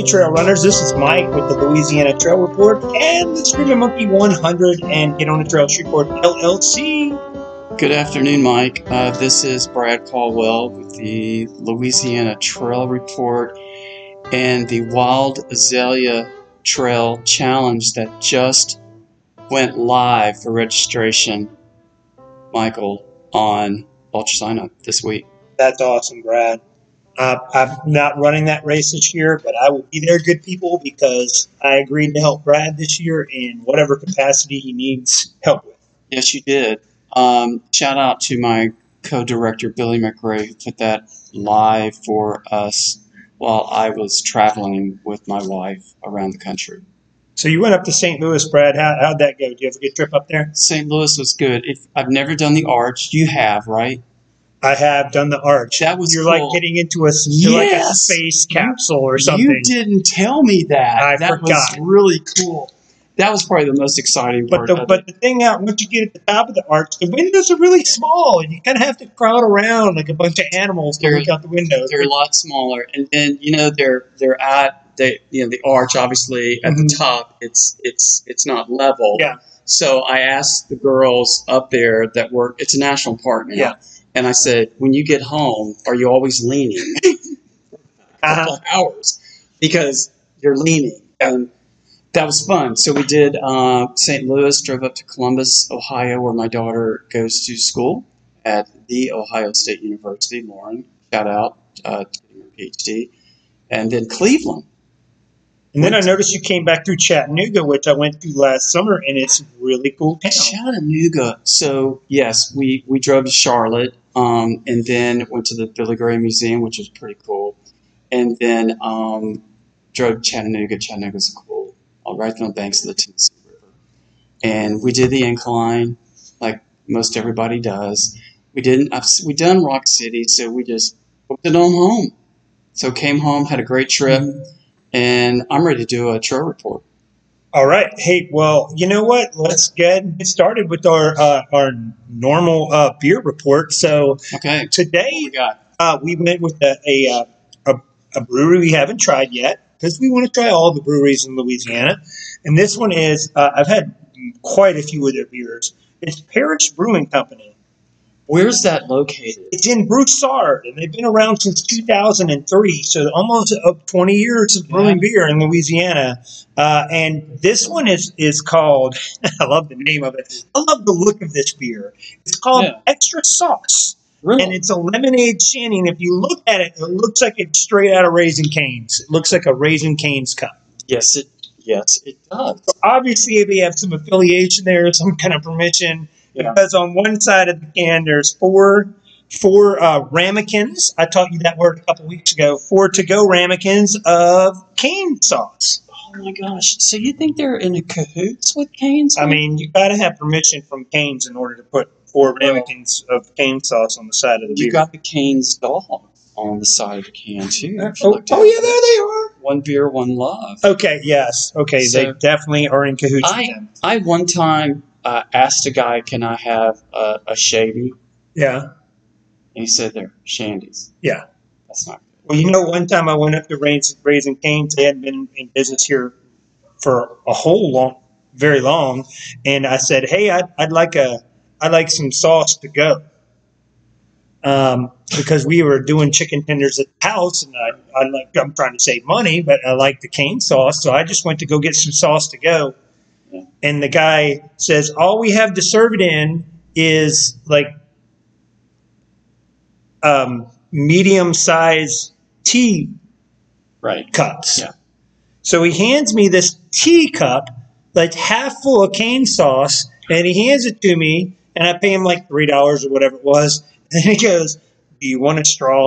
Hey trail runners, this is Mike with the Louisiana Trail Report and the Screaming Monkey 100 and Get on the Trail Report LLC. Good afternoon, Mike. This is Brad Caldwell with the Louisiana Trail Report and the Wild Azalea Trail Challenge that just went live for registration, Michael, on Ultra Sign Up this week. That's awesome, Brad. I'm not running that race this year, but I will be there, good people, because I agreed to help Brad this year in whatever capacity he needs help with. Yes, you did. Shout out to my co-director, Billy McRae, who put that live for us while I was traveling with my wife around the country. So you went up to St. Louis, Brad. How'd that go? Did you have a good trip up there? St. Louis was good. I've never done the Arch. You have, right? I have done the Arch. That was You're cool. like getting into a space capsule or something. You didn't tell me that. That was really cool. That was probably the most exciting part. But the thing out, once you get at the top of the arch, the windows are really small, and you kind of have to crowd around like a bunch of animals to look out the windows. They're a lot smaller, and then they're at the arch. Obviously, at the top, it's not level. Yeah. So I asked the girls up there that work. It's a national park now. Yeah. And I said, when you get home, are you always leaning? A couple of hours because you're leaning. And that was fun. So we did St. Louis, drove up to Columbus, Ohio, where my daughter goes to school at The Ohio State University. Lauren, shout out to getting her PhD. And then Cleveland. And then I noticed you came back through Chattanooga, which I went through last summer, and it's a really cool town. Chattanooga. So, yes, we drove to Charlotte and then went to the Billy Graham Museum, which was pretty cool. And then drove to Chattanooga. Chattanooga's cool. Right on the banks of the Tennessee River. And we did the incline like most everybody does. We done Rock City, so we just booked it on home. So came home, had a great trip, and I'm ready to do a trail report. All right. Hey, well, you know what? Let's get started with our normal beer report. So today we went with a brewery we haven't tried yet, because we want to try all the breweries in Louisiana. And this one is, I've had quite a few of their beers. It's Parish Brewing Company. Where's that located? It's in Broussard, and they've been around since 2003, so almost 20 years of brewing beer in Louisiana. And this one is called, I love the name of it. I love the look of this beer. It's called Extra Sauce. Really? And it's a lemonade shandy. And if you look at it, it looks like it's straight out of Raising Cane's. It looks like a Raising Cane's cup. Yes, it does. So obviously, they have some affiliation there, some kind of permission. Yeah. Because on one side of the can, there's four ramekins. I taught you that word a couple weeks ago. 4 to-go ramekins of cane sauce. Oh, my gosh. So you think they're in cahoots with Cane's? I mean, you got to have permission from Cane's in order to put 4 ramekins of cane sauce on the side of the beer. You got the Cane's dog on the side of the can, too. Yeah, there they are. One beer, one love. Okay, yes. Okay, so they definitely are in cahoots with them. I one time asked a guy, can I have a shavy? Yeah. And he said they're shandies. Yeah. That's not good. Well, you know, one time I went up to Raising Cane's. They hadn't been in business here for very long. And I said, hey, I'd like some sauce to go. Because we were doing chicken tenders at the house, and I'm trying to save money, but I like the cane sauce, so I just went to go get some sauce to go. Yeah. And the guy says, all we have to serve it in is like medium-sized tea cups. Yeah. So he hands me this tea cup that's half full of cane sauce, and he hands it to me, and I pay him like $3 or whatever it was. And he goes, do you want a straw?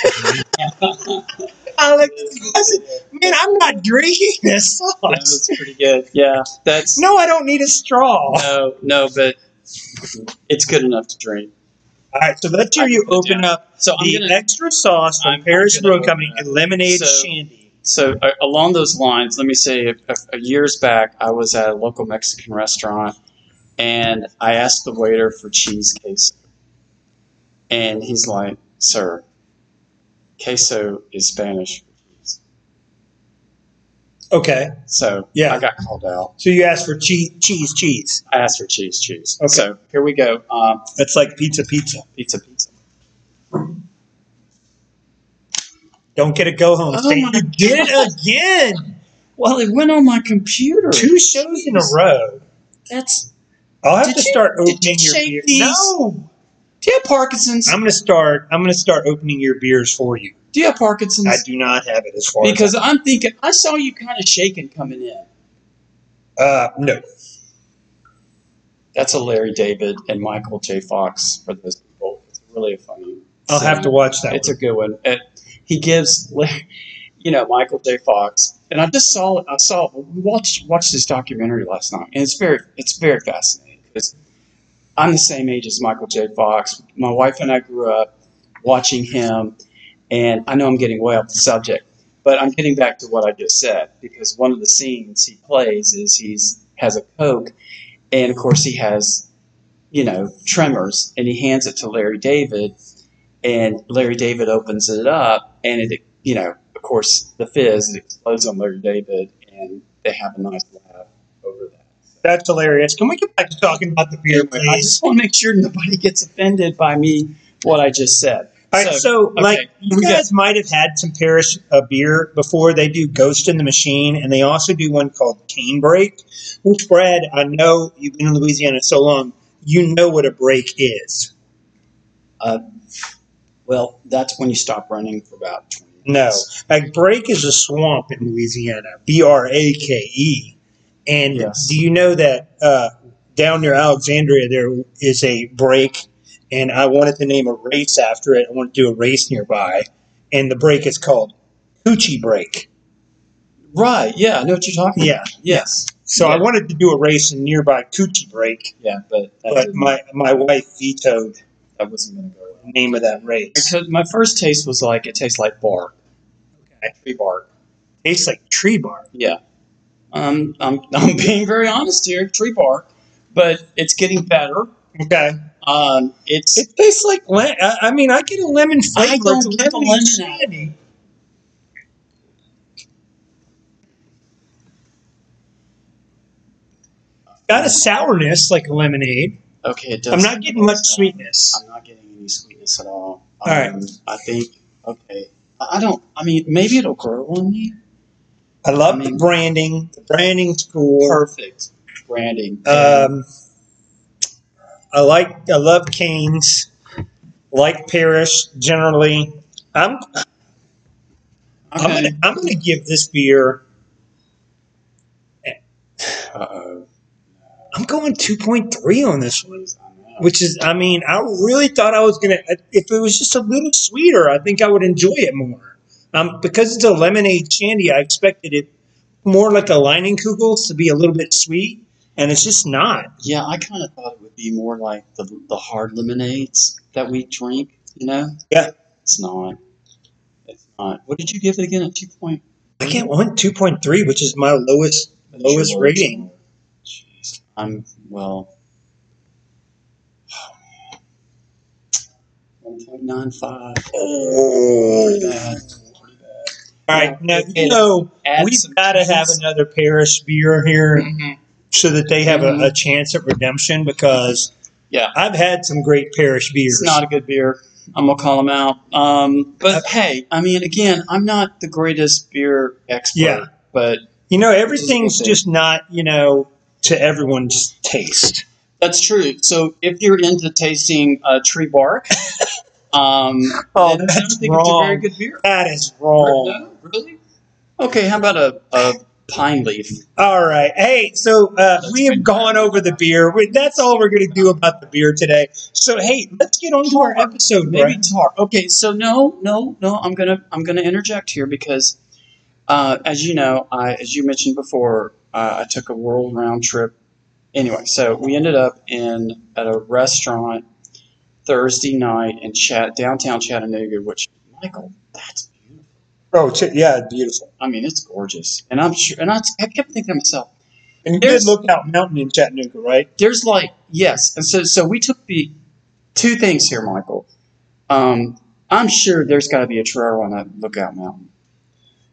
I said, man, I'm not drinking this sauce. That's pretty good. Yeah. No, I don't need a straw. No, but it's good enough to drink. All right, so let's hear you open up the Extra Sauce from Parish Brewing Company and Lemonade Shandy. So along those lines, let me say, years back, I was at a local Mexican restaurant, and I asked the waiter for cheese queso. And he's like, sir, queso is Spanish for cheese. Okay. So Yeah. I got called out. So you asked for cheese. I asked for cheese. Okay. So here we go. That's like pizza. Pizza. Don't get a go home. Oh my You did it again. Well, it went on my computer. 2 shows in a row. That's. I'll have Did to you- start did you opening your shake beer. these? No. Do you have Parkinson's? I'm gonna start opening your beers for you. Do you have Parkinson's? I do not have it as far Because as I'm thinking, I saw you kind of shaking coming in. no. That's a Larry David and Michael J. Fox for those people. It's really a funny. I'll have to watch that. It's a good one. He gives, Michael J. Fox, and I just saw it. We watched this documentary last night, and it's very fascinating because I'm the same age as Michael J. Fox. My wife and I grew up watching him, and I know I'm getting way off the subject, but I'm getting back to what I just said because one of the scenes he plays is has a Coke, and of course he has, tremors, and he hands it to Larry David, and Larry David opens it up, and of course the fizz, it explodes on Larry David, and they have a nice laugh over that. That's hilarious. Can we get back to talking about the beer, please? I just want to make sure nobody gets offended by me, what I just said. All right, so okay, you guys might have had some Parish beer before. They do Ghost in the Machine, and they also do one called Cane Break, which, Brad, I know you've been in Louisiana so long, you know what a break is. Well, that's when you stop running for about 20 No, minutes. a break is a swamp in Louisiana, Brake. And Yes. do you know that down near Alexandria there is a break, and I wanted to name a race after it. I want to do a race nearby, and the break is called Coochie Break. Right, yeah, I know what you're talking about. Yeah. Yes. So Yeah. I wanted to do a race in nearby Coochie Break, Yeah, but but my wife vetoed that wasn't going to go well. the name of that race. Because my first taste was it tastes like bark. Okay. Tree bark. Tastes like tree bark. Yeah. I'm being very honest here, tree bark, but it's getting better. Okay. It's It tastes like I mean, I get a lemon flavor. I don't It's get a lemony lemon shandy. Got a sourness like a lemonade. okay. It does. I'm not getting much sweetness. I'm not getting any sweetness at all. All right. I think okay. I don't. I mean, maybe it'll grow on me. I love I mean- the branding. The branding's cool. Perfect branding. I love Canes. Like Parish generally. I'm okay. gonna give this beer. Uh-oh. I'm going 2.3 on this one. I know. Which is, I mean, I really thought I was going to, if it was just a little sweeter, I think I would enjoy it more. Because it's a lemonade shandy, I expected it more like a Leinenkugels to be a little bit sweet, and it's just not. Yeah, I kind of thought it would be more like the hard lemonades that we drink. Yeah. It's not. It's not. What did you give it again? A 2 point? I get one 2.3, which is my lowest rating. Jeez. I'm well. 1.95. Oh. Pretty bad. All right, now, Add we've some got to have cheese. another Parish beer here Mhm. so that they have Mhm. a chance at redemption, because Yeah. I've had some great Parish beers. It's not a good beer. I'm gonna call them out. But hey, I mean, again, I'm not the greatest beer expert. Yeah. But Everything's This is just not, to everyone's taste. that's true. So if you're into tasting tree bark, Oh, then I don't that's think it's a very wrong. good beer. That is wrong. No, really? Okay, how about a pine leaf? All right. Hey, so we have gone over the beer. That's all we're going to do about the beer today. So, hey, let's get on to our episode, Maybe Brett. tar. Okay, so no. I'm gonna interject here because, as you know, as you mentioned before, I took a world round trip. Anyway, so we ended up at a restaurant Thursday night in downtown Chattanooga, which, Michael, that's beautiful. Oh, yeah, beautiful. I mean, it's gorgeous, and I'm sure. And I kept thinking to myself, And you There's- did Lookout Mountain in Chattanooga, right? there's yes, and so we took the two things here, Michael. I'm sure there's got to be a trail on that Lookout Mountain.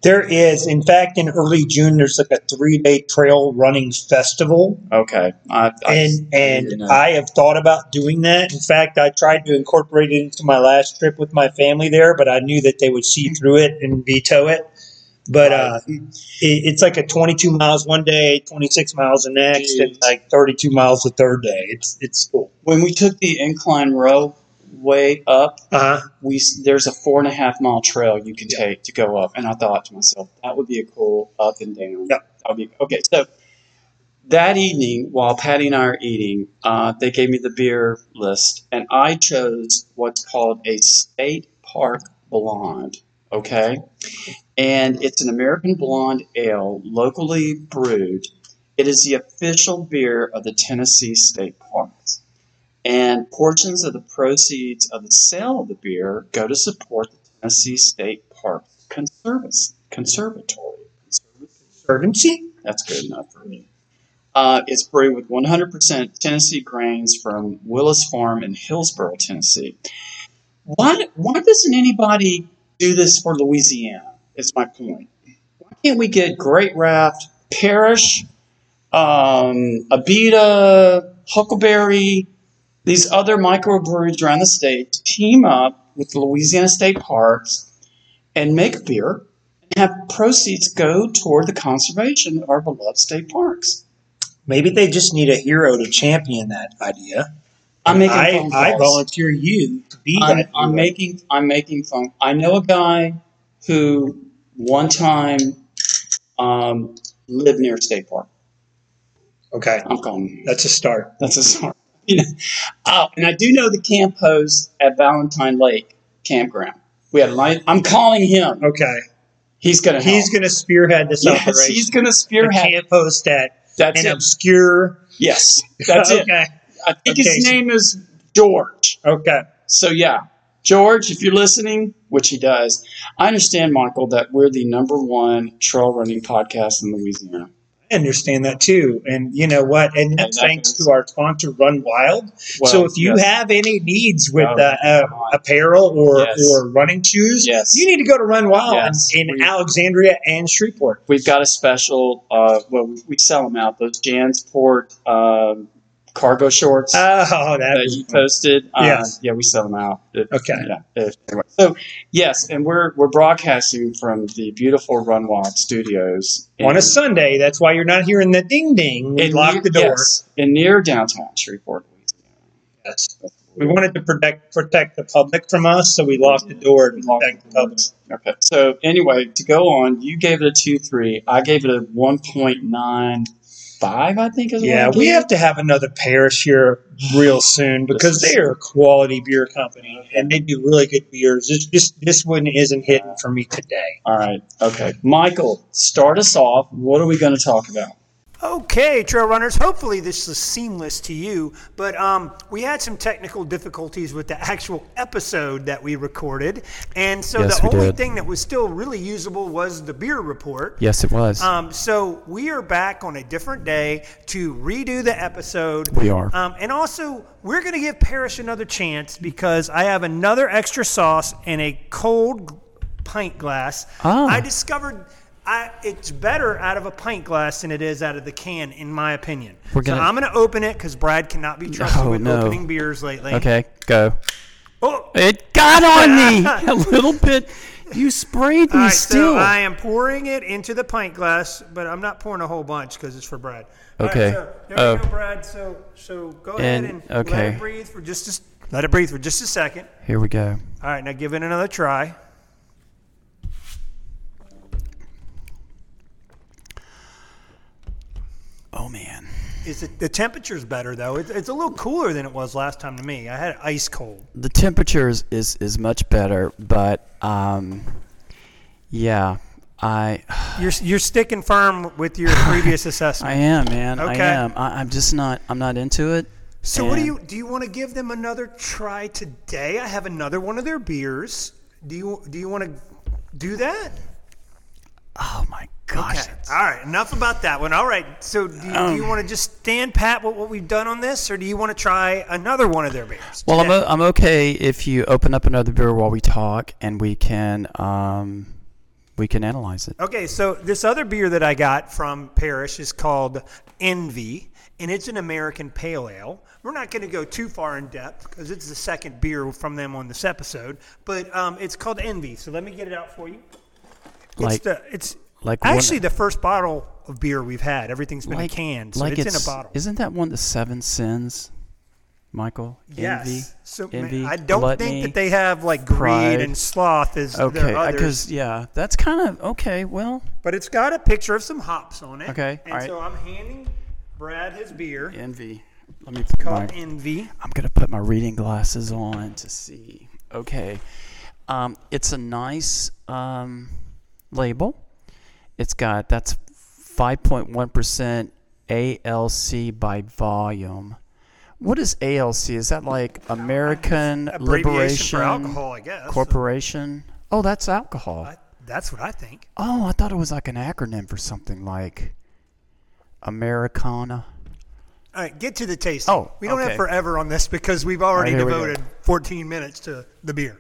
There is, in fact, in early June, there's like a 3-day trail running festival. Okay. I have thought about doing that. In fact, I tried to incorporate it into my last trip with my family there, but I knew that they would see through it and veto it. But it's like a 22 miles one day, 26 miles the next, and like 32 miles the third day. It's cool. When we took the incline railway up, there's a 4.5 mile trail you can take to go up, and I thought to myself that would be a cool up and down. Yeah. Okay. So that evening, while Patty and I are eating, they gave me the beer list, and I chose what's called a State Park Blonde. Okay. And it's an American blonde ale, locally brewed. It is the official beer of the Tennessee State Parks. And portions of the proceeds of the sale of the beer go to support the Tennessee State Park Conservatory. Conservancy? That's good enough for me. It's brewed with 100% Tennessee grains from Willis Farm in Hillsborough, Tennessee. Why doesn't anybody do this for Louisiana? Is my point. Why can't we get Great Raft, Parrish, Abita, Huckleberry, these other microbreweries around the state to team up with the Louisiana State Parks and make beer and have proceeds go toward the conservation of our beloved state parks? Maybe they just need a hero to champion that idea. I volunteer you to be that. I'm making fun. I know a guy who one time lived near a state park. Okay. I'm calling him. That's a start. That's a start. And I do know the camp host at Valentine Lake Campground. We had a line. I'm calling him. Okay. He's going to help. He's going to spearhead this operation. Yes, he's going to spearhead. The camp host at That's an obscure. Yes, that's it. Okay. I think his name is George. Okay. So, yeah. George, if you're listening, which he does, I understand, Michael, that we're the #1 trail running podcast in Louisiana. I understand that too. And you know what? And that's thanks to our sponsor, Run Wild. Well, so if you have any needs with apparel or running shoes, you need to go to Run Wild in Alexandria and Shreveport. We've got a special, we sell them out, those Jansport cargo shorts that you posted. Yeah, we sell them out. Anyway. So, yes, and we're broadcasting from the beautiful Run Wild Studios. On a Sunday. That's why you're not hearing the ding-ding. We locked the door. Yes, and near downtown Shreveport, Louisiana. Yes. We wanted to protect the public from us, so we locked the door to protect the public. Okay. So, anyway, to go on, you gave it a 2.3. I gave it a 1.95, I think is what I gave. We have to have another Parrish here real soon because they are a quality beer company and they do really good beers. This one isn't hitting for me today. All right. Okay. Michael, start us off. What are we going to talk about? Okay, trail runners, hopefully this is seamless to you, but we had some technical difficulties with the actual episode that we recorded, and so the only thing that was still really usable was the beer report. Yes, it was. So we are back on a different day to redo the episode. We are. And also, we're going to give Parrish another chance because I have another extra sauce in a cold pint glass. I discovered... it's better out of a pint glass than it is out of the can, in my opinion. So I'm going to open it because Brad cannot be trusted with opening beers lately. Okay, go. Oh, it got on me a little bit. You sprayed me still. So I am pouring it into the pint glass, but I'm not pouring a whole bunch because it's for Brad. Okay. All right, so there you go, Brad. So go ahead and let it breathe for just a second. Here we go. All right, now give it another try. Oh, man. The temperature's better, though. It's a little cooler than it was last time to me. I had it ice cold. The temperature is much better, but, yeah, You're sticking firm with your previous assessment. I am, man. Okay. I am. I'm just not. I'm not into it. So what do you want to give them another try today? I have another one of their beers. Do you want to do that? Oh my gosh. Okay. All right. Enough about that one. All right. So do you want to just stand pat with what we've done on this, or do you want to try another one of their beers? Well, I'm okay if you open up another beer while we talk, and we can we can analyze it. Okay, so this other beer that I got from Parrish is called Envy, and it's an American Pale Ale. We're not going to go too far in depth because it's the second beer from them on this episode, but it's called Envy. So let me get it out for you. It's actually the first bottle of beer we've had. Everything's been canned, so it's in a bottle. Isn't that one of the 7 sins, Michael? Yes. Envy. So envy, I don't gluttony, think that they have like pride. greed and sloth as their Okay, others. because that's kind of okay. Well, But it's got a picture of some hops on it. Okay, And all right. so I'm handing Brad his beer. Envy. Let me put Called Envy. I'm gonna put my reading glasses on to see. Okay, it's a nice label. It's got that's 5.1% ALC by volume. What is ALC? Is that like American Abbreviation Liberation for alcohol, I guess. Corporation? Oh, that's alcohol. That's what I think. Oh, I thought it was like an acronym for something like Americana. All right, get to the tasting. Oh, we don't okay. have forever on this because we've already All right, here we devoted 14 minutes to the beer.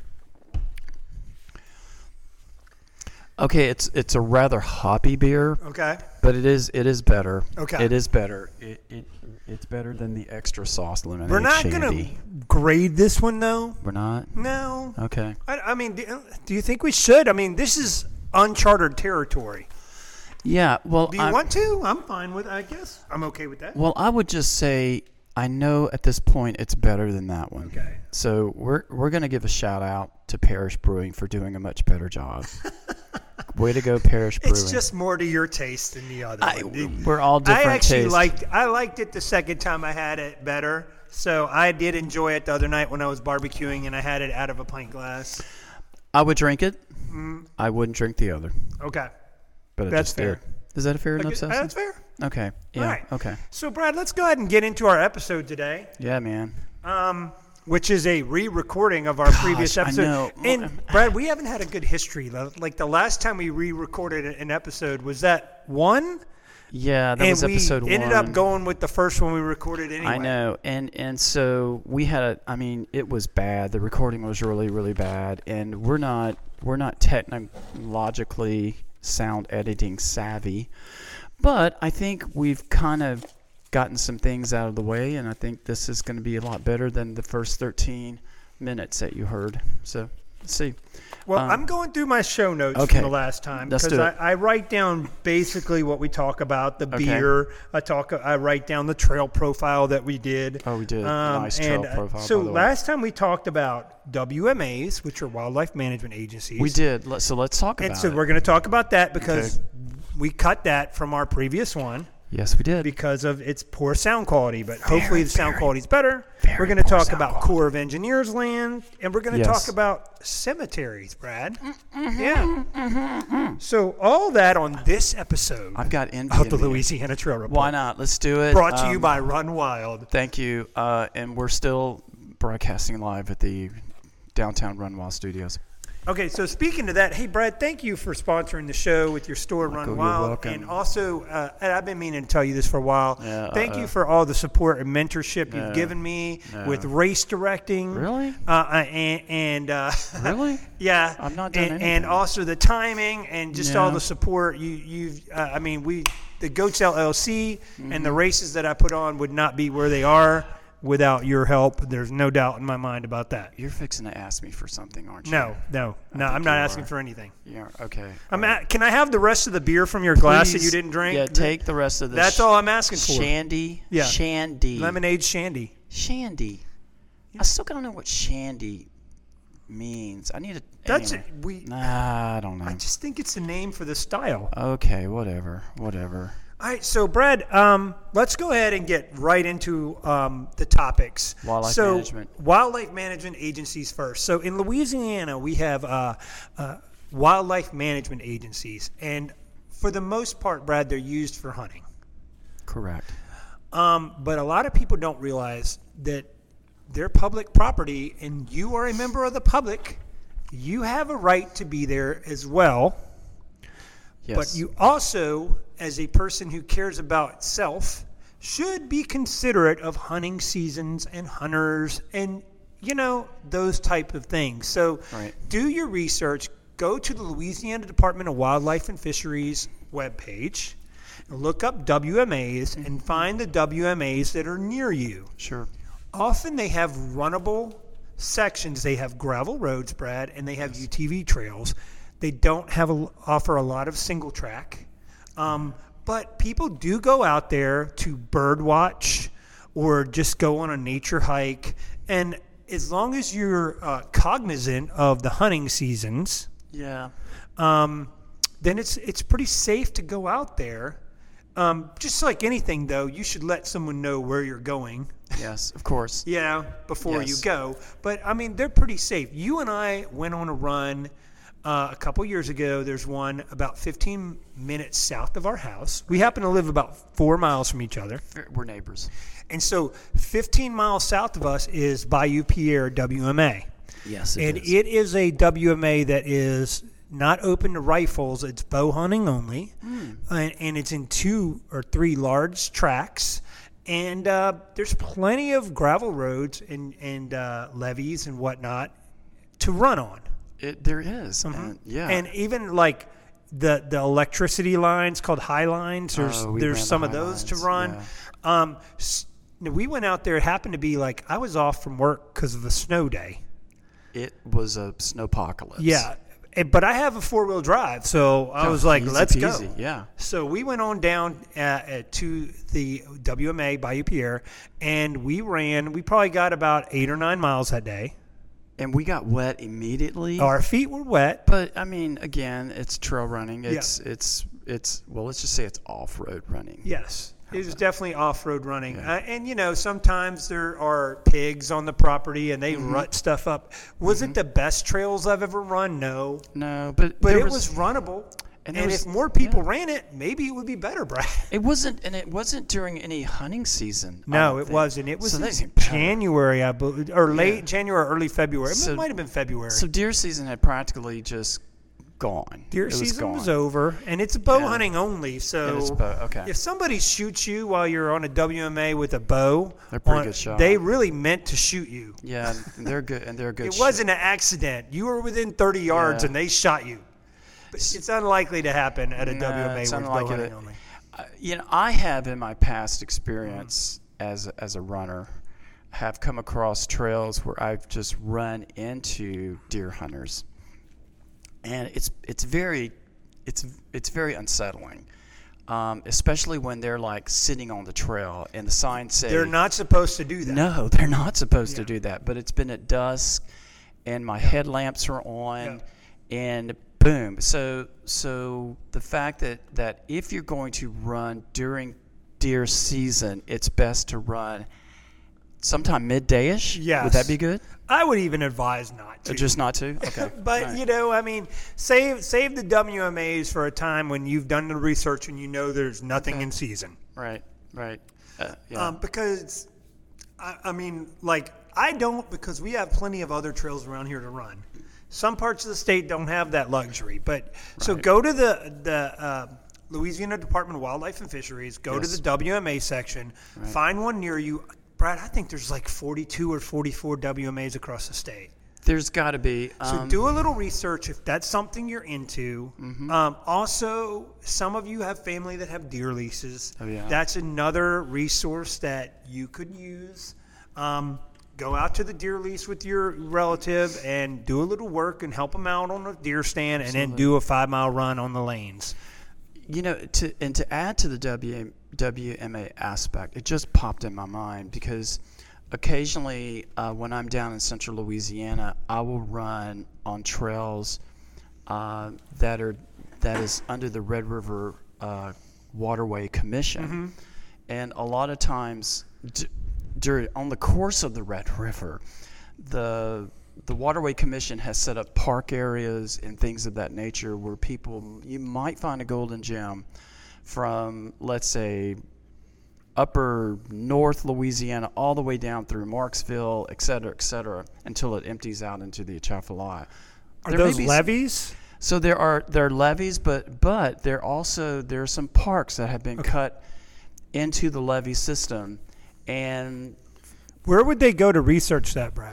Okay, it's a rather hoppy beer, Okay. but it is better. Okay. It is better. It's better than the extra sauce lemonade We're not shandy. going to grade this one, though. We're not? No. Okay. I mean, do you think we should? I mean, this is uncharted territory. Yeah, well, Do you want to? I'm fine with it, I guess. I'm okay with that. Well, I would just say I know at this point it's better than that one. Okay. So we're going to give a shout out to Parrish Brewing for doing a much better job. Way to go, Parrish Brewing. It's just more to your taste than the other one. We're all different I actually tastes. liked it the second time I had it better. So I did enjoy it the other night when I was barbecuing and I had it out of a pint glass. I would drink it. I wouldn't drink the other. Okay. But That's just fair. did. Is that a fair enough assessment? That's fair. Okay. Yeah. All right. Okay. So Brad, let's go ahead and get into our episode today, Yeah, man. which is a re-recording of our previous I episode. know. And Brad, we haven't had a good history. Like the last time we re-recorded an episode was that one? Yeah, that and was episode we 1. ended up going with the first one we recorded anyway. I know, and so we had it was bad. The recording was really, really bad, and we're not technologically sound editing savvy, but I think we've kind of gotten some things out of the way, and I think this is going to be a lot better than the first 13 minutes that you heard. So let's see. Well, I'm going through my show notes okay. from the last time Let's because do it. I write down basically what we talk about, the Okay. beer. I write down the trail profile that we did. Oh, we did. Nice trail profile, So by the way. last time we talked about WMAs, which are wildlife management agencies. We did. So let's talk about And so it. we're going to talk about that because we cut that from our previous one Yes, we did. because of its poor sound quality. But hopefully the sound quality is better. very We're going to poor talk sound about quality. Corps of Engineers land, and we're going to Yes. talk about cemeteries, Brad. Yeah. So all that on this episode I've got envy of in the me. Louisiana Trail Report. Why not? Let's do it. Brought to you by Run Wild. Thank you. And we're still broadcasting live at the downtown Run Wild Studios. Okay, so speaking to that, hey, Brad, thank you for sponsoring the show with your store, Michael, Run you're Wild. welcome. And also, and I've been meaning to tell you this for a while. Yeah, thank you for all the support and mentorship No, you've given me no. with race directing. Really? Really? Yeah. I've not done and anything. also the timing and just Yeah. all the support you've. The Goats LLC and Mm-hmm. the races that I put on would not be where they are without your help. There's no doubt in my mind about that. You're fixing to ask me for something, aren't you? No, I'm think not you asking are. for anything. Yeah. Okay. Can I have the rest of the beer from your glass that Please, you didn't drink? Yeah. Take the rest of this. That's all I'm asking for. Shandy. Yeah. Shandy. Lemonade shandy. Shandy. I still don't know what shandy means. I need to. That's anyway. it. Nah, I don't know. I just think it's the name for the style. Okay. Whatever. All right, so Brad, let's go ahead and get right into the topics. Wildlife management. Wildlife management agencies first. So in Louisiana, we have wildlife management agencies, and for the most part, Brad, they're used for hunting. Correct. But a lot of people don't realize that they're public property, and you are a member of the public. You have a right to be there as well. Yes. But you also, as a person who cares about self, should be considerate of hunting seasons and hunters and, those type of things. So Right. do your research. go to the Louisiana Department of Wildlife and Fisheries webpage, look up WMAs, and find the WMAs that are near you. Sure. Often they have runnable sections. They have gravel roads, Brad, and they have UTV trails. They don't offer a lot of single track. But people do go out there to bird watch or just go on a nature hike. And as long as you're cognizant of the hunting seasons, Yeah. then it's pretty safe to go out there. Just like anything, though, you should let someone know where you're going. Yes, of course. Yeah, before you Yes. go. But, I mean, they're pretty safe. You and I went on a run a couple years ago. There's one about 15 minutes south of our house. We happen to live about 4 miles from each other. We're neighbors. And so 15 miles south of us is Bayou Pierre WMA. Yes, And it is a WMA that is not open to rifles. It's bow hunting only. And it's in 2 or 3 large tracks. And there's plenty of gravel roads and levees and whatnot to run on. There is. And, yeah. And even like the electricity lines called high lines, we ran there's the some of high those to lines, run. We went out there. It happened to be like I was off from work because of the snow day. It was a snowpocalypse. Yeah. But I have a 4-wheel drive, so I was like, easy let's peasy, go. Yeah. So we went on down to the WMA Bayou Pierre, and we probably got about 8 or 9 miles that day. And we got wet immediately. Our feet were wet. But I mean, again, it's trail running. It's well, let's just say it's off-road running. Yes. It was definitely off-road running. Yeah. And, sometimes there are pigs on the property, and they rut stuff up. Was it the best trails I've ever run? No. No, but But there it was runnable. and And there was- if more people ran it, maybe it would be better, Brad. It wasn't during any hunting season. I No, don't it think. wasn't. It was So in that's even better. January, I believe, or late January, early February. So- It might have been February. So deer season had practically just gone. Deer It was season gone. was over, and it's bow Yeah. hunting only. And it's So bow- okay. if somebody shoots you while you're on a WMA with a bow, They're a pretty good shot. They really meant to shoot you. Yeah, and they're good. And they're good. It wasn't an accident. You were within 30 yards, Yeah. and they shot you. But it's unlikely to happen at a No, WMA it's with bow unlikely hunting to- only. I have in my past experience as a runner, have come across trails where I've just run into deer hunters, and it's very unsettling, especially when they're like sitting on the trail and the signs say They're not supposed to do that. No, they're not supposed to do that. But it's been at dusk, and my headlamps are on, and boom. So the fact that if you're going to run during deer season, it's best to run sometime midday-ish. Yes. Would that be good? I would even advise not to. Just not to? Okay. But All right. save the WMAs for a time when you've done the research and you know there's nothing in season. Right. Yeah. Because I don't, because we have plenty of other trails around here to run. Some parts of the state don't have that luxury, but so go to the Louisiana Department of Wildlife and Fisheries. Go to the WMA section. Find one near you. Brad, I think there's like 42 or 44 WMAs across the state. There's got to be. So do a little research if that's something you're into. Also, some of you have family that have deer leases. Oh, yeah. That's another resource that you could use. Go out to the deer lease with your relative and do a little work and help them out on a deer stand, and then do a 5-mile run on the lanes. To add to the WMA aspect, it just popped in my mind because occasionally when I'm down in central Louisiana, I will run on trails that is under the Red River Waterway Commission, and a lot of times on the course of the Red River, the Waterway Commission has set up park areas and things of that nature where you might find a golden gem from, let's say, upper North Louisiana all the way down through Marksville, et cetera, until it empties out into the Atchafalaya. Are those levees? So there are levees, but there are some parks that have been cut into the levee system, and Where would they go to research that, Brad?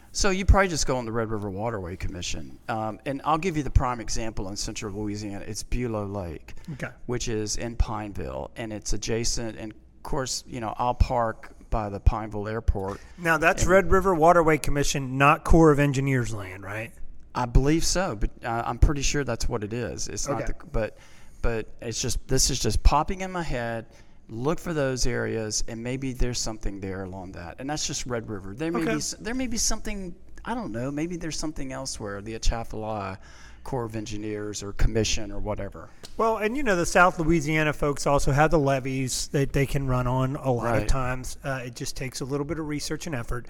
So you probably just go on the Red River Waterway Commission, and I'll give you the prime example in central Louisiana. It's Bulow Lake, which is in Pineville, and it's adjacent. And of course, I'll park by the Pineville Airport. Now that's Red River Waterway Commission, not Corps of Engineers land, right? I believe so, but I'm pretty sure that's what it is. It's not but it's just, this is just popping in my head. Look for those areas, and maybe there's something there along that. And that's just Red River. There may be something, I don't know, maybe there's something elsewhere, the Atchafalaya Corps of Engineers or Commission or whatever. Well, and the South Louisiana folks also have the levees that they can run on a lot of times. It just takes a little bit of research and effort.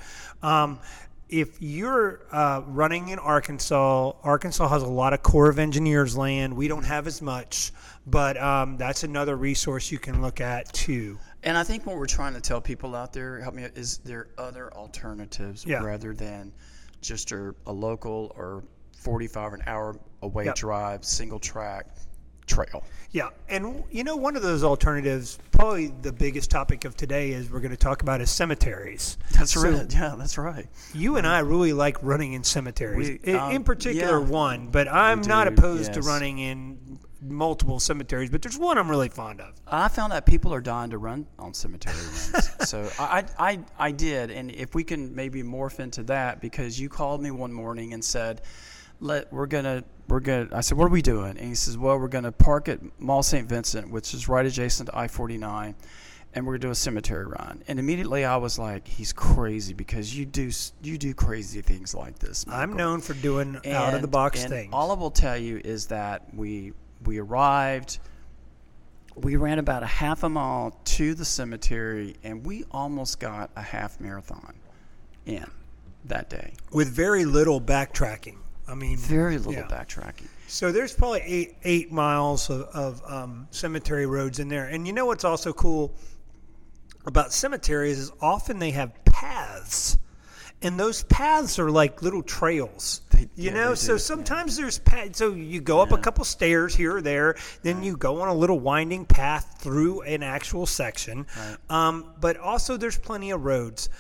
If you're running in Arkansas has a lot of Corps of Engineers land. We don't have as much, but that's another resource you can look at too. And I think what we're trying to tell people out there, help me out, is there other alternatives rather than just a local or 45 an hour away drive, single track trail. Yeah, and one of those alternatives, probably the biggest topic of today is we're going to talk about is cemeteries. That's right. Yeah, that's right. You and I really like running in cemeteries, in particular one, but I'm not opposed to running in multiple cemeteries, but there's one I'm really fond of. I found that people are dying to run on cemetery runs. So I did, and if we can maybe morph into that, because you called me one morning and said, we're gonna. I said, what are we doing? And he says, well, we're gonna park at Mall St. Vincent, which is right adjacent to I-49, and we're gonna do a cemetery run. And immediately I was like, he's crazy, because you do crazy things like this, Michael. I'm known for doing out of the box and things. All I will tell you is that we arrived. We ran about a half a mile to the cemetery, and we almost got a half marathon in that day with very little backtracking. I mean, very little backtracking. So there's probably 8 miles of cemetery roads in there. And you know what's also cool about cemeteries is often they have paths. And those paths are like little trails, So sometimes there's paths. So you go up a couple stairs here or there, then you go on a little winding path through an actual section. Right. But also there's plenty of roads.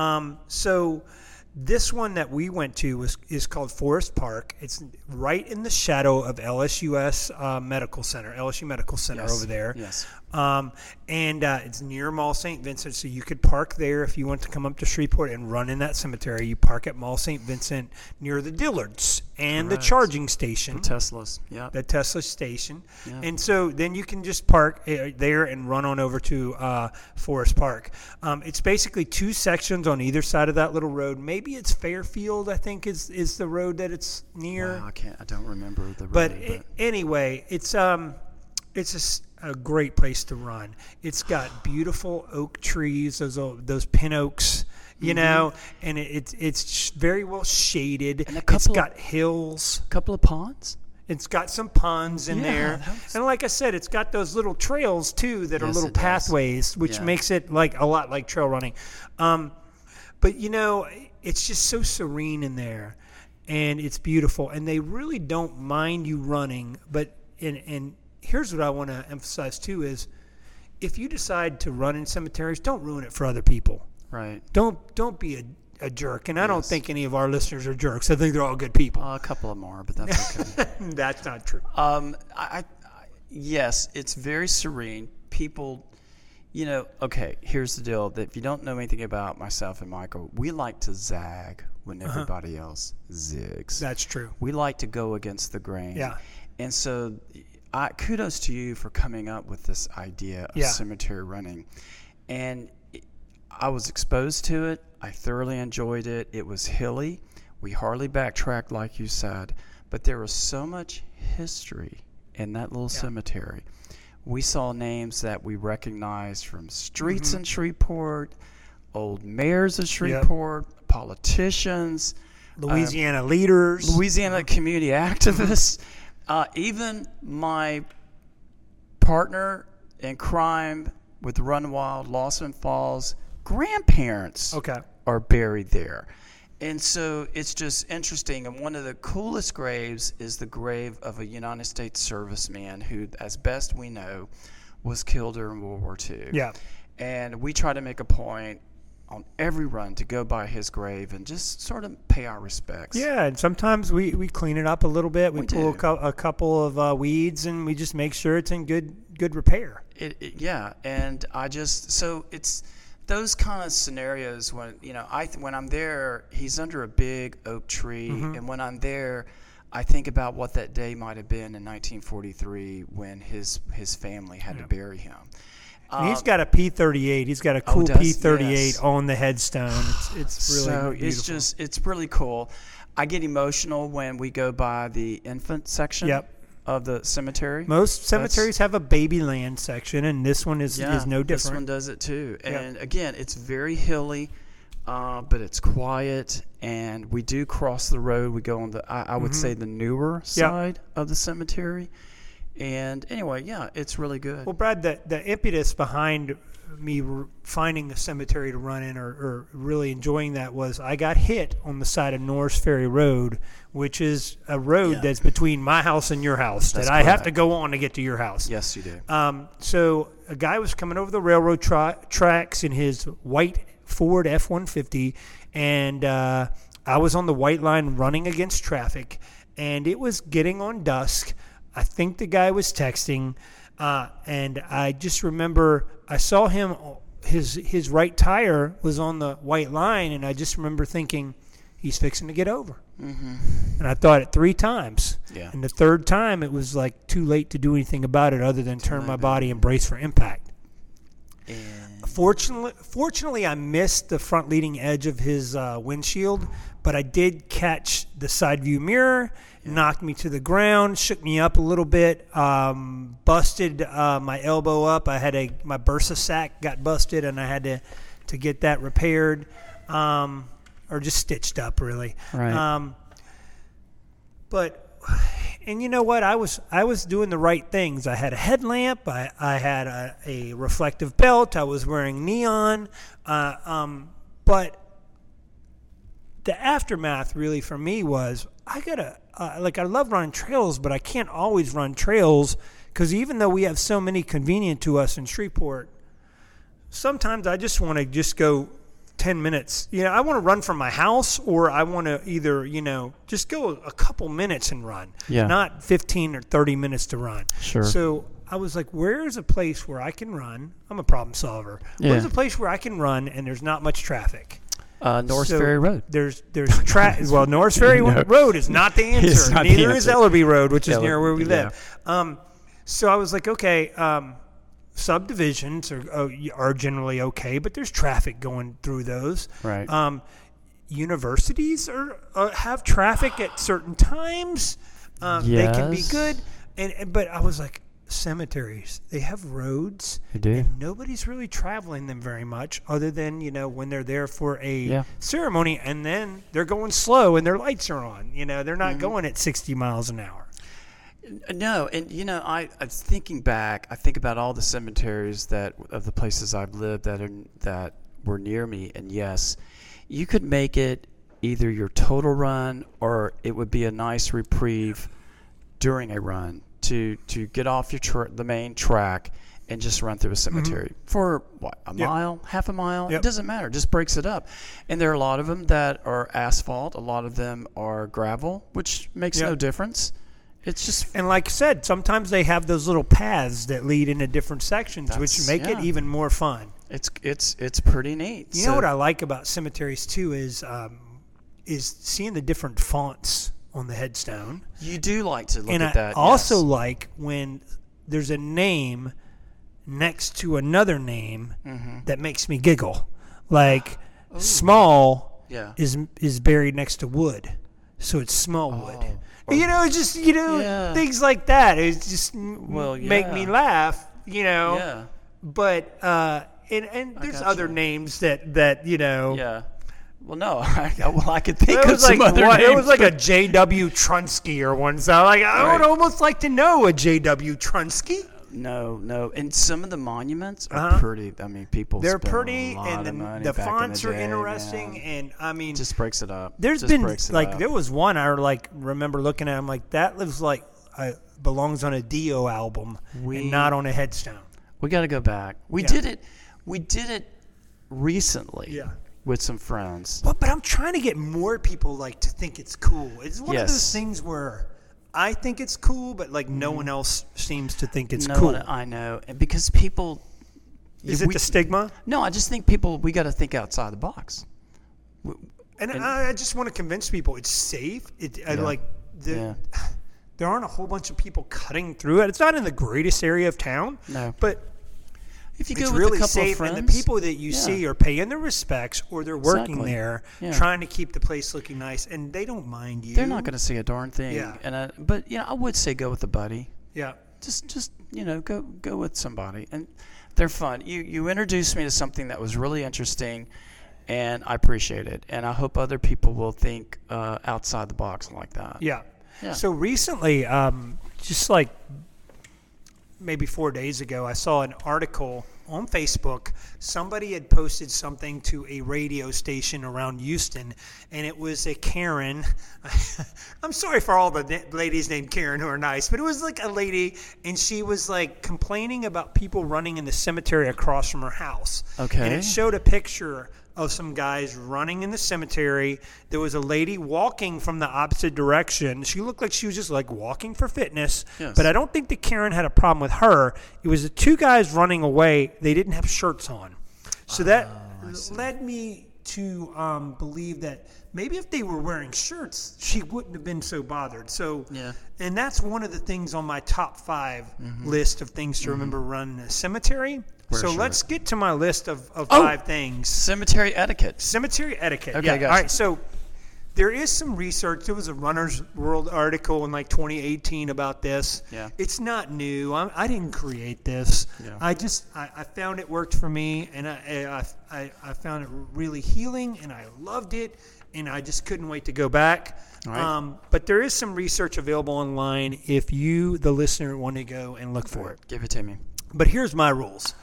So this one that we went to is called Forest Park. It's right in the shadow of LSU Medical Center over there. Yes. And it's near Mall St. Vincent, so you could park there if you want to come up to Shreveport and run in that cemetery. You park at Mall St. Vincent near the Dillards and the charging station. The Teslas, yeah. The Tesla station. Yeah. And so then you can just park there and run on over to Forest Park. It's basically 2 sections on either side of that little road. Maybe it's Fairfield, I think, is the road that it's near. Wow, I don't remember the road. But anyway, it's a great place to run. It's got beautiful oak trees, those pin oaks, and it's very well shaded. And it's got hills. A couple of ponds. It's got some ponds in there. And like I said, it's got those little trails too that are little pathways, which makes it like a lot like trail running. But it's just so serene in there, and it's beautiful. And they really don't mind you running, but and here's what I want to emphasize too is if you decide to run in cemeteries, don't ruin it for other people. Right. Don't be a jerk. And I don't think any of our listeners are jerks. I think they're all good people. A couple of them are, but that's okay. That's not true. Yes, it's very serene. People, okay, here's the deal. That if you don't know anything about myself and Michael, we like to zag when everybody else zigs. That's true. We like to go against the grain. Yeah. And so kudos to you for coming up with this idea of cemetery running. And I was exposed to it. I thoroughly enjoyed it. It was hilly. We hardly backtracked, like you said. But there was so much history in that little cemetery. We saw names that we recognized from streets in Shreveport, old mayors of Shreveport, politicians, Louisiana leaders, Louisiana community activists. Even my partner in crime with Run Wild, Lawson Falls, grandparents are buried there. And so it's just interesting. And one of the coolest graves is the grave of a United States serviceman who, as best we know, was killed during World War II. Yeah. And we try to make a point on every run to go by his grave and just sort of pay our respects. Yeah, and sometimes we clean it up a little bit. We pull a couple of weeds, and we just make sure it's in good repair. Yeah, and so it's those kind of scenarios when when I'm there, he's under a big oak tree, and when I'm there, I think about what that day might have been in 1943 when his family had to bury him. And he's got a P-38. He's got a cool P-38 on the headstone. It's really beautiful. It's really cool. I get emotional when we go by the infant section of the cemetery. Most cemeteries have a baby land section, and this one is no different. This one does it too. And again, it's very hilly, but it's quiet. And we do cross the road. We go on I would say the newer side of the cemetery. And anyway, it's really good. Well, Brad, the impetus behind me finding the cemetery to run in or really enjoying that was I got hit on the side of Norris Ferry Road, which is a road that's between my house and your house that I have to go on to get to your house. Yes, you do. So a guy was coming over the railroad tracks in his white Ford F-150, and I was on the white line running against traffic, and it was getting on dusk. I think the guy was texting, and I just remember I saw him, his right tire was on the white line, and I just remember thinking, he's fixing to get over. Mm-hmm. And I thought it 3 times. Yeah. And the third time, it was like too late to do anything about it other than turn my body and brace for impact. And Fortunately, I missed the front leading edge of his windshield, but I did catch the side view mirror, knocked me to the ground, shook me up a little bit, busted my elbow up. I had my bursa sac got busted, and I had to get that repaired, or just stitched up, really. Right. And you know what? I was doing the right things. I had a headlamp. I had a reflective belt. I was wearing neon. But the aftermath really for me was I love running trails, but I can't always run trails because even though we have so many convenient to us in Shreveport, sometimes I just want to go 10 minutes. I want to run from my house, or I want to either, just go a couple minutes and run, not 15 or 30 minutes to run. Sure. So I was like, where's a place where I can run? I'm a problem solver. Yeah. Where's a place where I can run and there's not much traffic? Norris Ferry Road. There's well, Norris Ferry Road is not the answer. Neither is Ellerby Road, which is near where we live. So I was like, okay, subdivisions are generally okay, but there's traffic going through those. Right. Universities have traffic at certain times. They can be good, but I was like, cemeteries, they have roads. They do. And nobody's really traveling them very much, other than when they're there for a ceremony, and then they're going slow and their lights are on. They're not going at 60 miles an hour. No, and I was thinking back. I think about all the cemeteries of the places I've lived that were near me, and yes, you could make it either your total run, or it would be a nice reprieve during a run to get off the main track and just run through a cemetery for a mile, half a mile. It doesn't matter. It just breaks it up. And there are a lot of them that are asphalt. A lot of them are gravel, which makes no difference. It's just, and like I said, sometimes they have those little paths that lead into different sections, which make it even more fun. It's pretty neat. You know what I like about cemeteries too is seeing the different fonts on the headstone. You do like to look at that. And I also like when there's a name next to another name that makes me giggle. Like small is buried next to wood, so it's Smallwood. It's just things like that. It just make me laugh. But and there's other names that. Yeah. Well, no. I could think of some other names. It was like a J.W. Trunsky or one. So I would almost like to know a J.W. Trunsky. No. And some of the monuments are pretty. I mean, they're pretty, and the fonts are interesting. Man. And I mean, just breaks it up. There was one I remember looking at. I'm like, that lives like belongs on a Dio album and not on a headstone. We got to go back. We did it recently Yeah. with some friends. But I'm trying to get more people like to think it's cool. It's one of Yes. those things where I think it's cool, but like no one else seems to think it's No, cool. I know. And because people. Is it the stigma? No, I just think we got to think outside the box. And I just want to convince people it's safe. There aren't a whole bunch of people cutting through it. It's not in the greatest area of town. No. But If you it's go with really a couple safe, of friends, and the people that you see are paying their respects, or they're working Exactly. there, Yeah. trying to keep the place looking nice, and they don't mind you. they're not going to see a darn thing. Yeah. And but I would say go with a buddy. Yeah. Just go with somebody, and they're fun. You introduced me to something that was really interesting, and I appreciate it. And I hope other people will think outside the box like that. Yeah. Yeah. So recently, just like maybe 4 days ago, I saw an article on Facebook. Somebody had posted something to a radio station around Houston, and it was a Karen. I'm sorry for all the ladies named Karen who are nice, but it was like a lady, and she was like complaining about people running in the cemetery across from her house. Okay. And it showed a picture of some guys running in the cemetery. There was a lady walking from the opposite direction. She looked like she was just like walking for fitness. Yes. But I don't think that Karen had a problem with her. It was the two guys running away. They didn't have shirts on. So that led me to believe that maybe if they were wearing shirts, she wouldn't have been so bothered. So, Yeah. and that's one of the things on my top 5 list of things to remember running a cemetery. Wear a So shirt. let's get to my list of 5 things. Cemetery etiquette. Cemetery etiquette. Okay, Yeah. gotcha. All right. So there is some research. There was a Runner's World article in like 2018 about this. Yeah. It's not new. I didn't create this. Yeah. I found it worked for me, and I found it really healing, and I loved it, and I just couldn't wait to go back. All right. But there is some research available online if you, the listener, want to go and look for it. Give it to me. But here's my rules.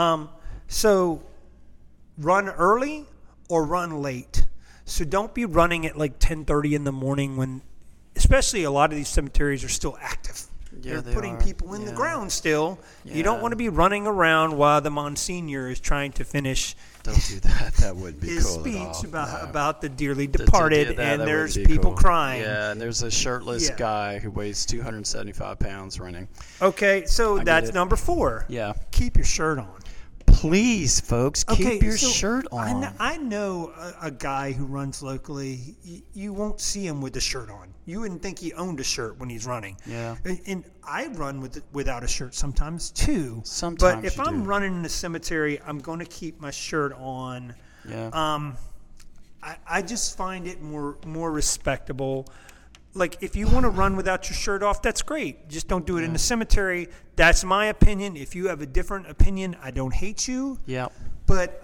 So run early or run late. So don't be running at like 10:30 in the morning when, especially a lot of these cemeteries are still active. Yeah, They're they putting are. people in the Yeah. ground still. You don't Yeah. want to be running around while the Monsignor is trying to finish Don't do that. That wouldn't be his cool speech at all. about the dearly To do departed, that, and that there's wouldn't be people cool. crying. Yeah, and there's a shirtless Yeah. guy who weighs 275 pounds running. Okay, so get that's it. number 4. Yeah. Keep your shirt on. Please, folks, keep your so shirt on. I know a guy who runs locally. You won't see him with the shirt on. You wouldn't think he owned a shirt when he's running. Yeah. And I run without a shirt sometimes too. Sometimes But if you I'm do. running in the cemetery, I'm going to keep my shirt on. Yeah. I just find it more respectable. Like, if you want to run without your shirt off, that's great. Just don't do it in the cemetery. That's my opinion. If you have a different opinion, I don't hate you. yeah. But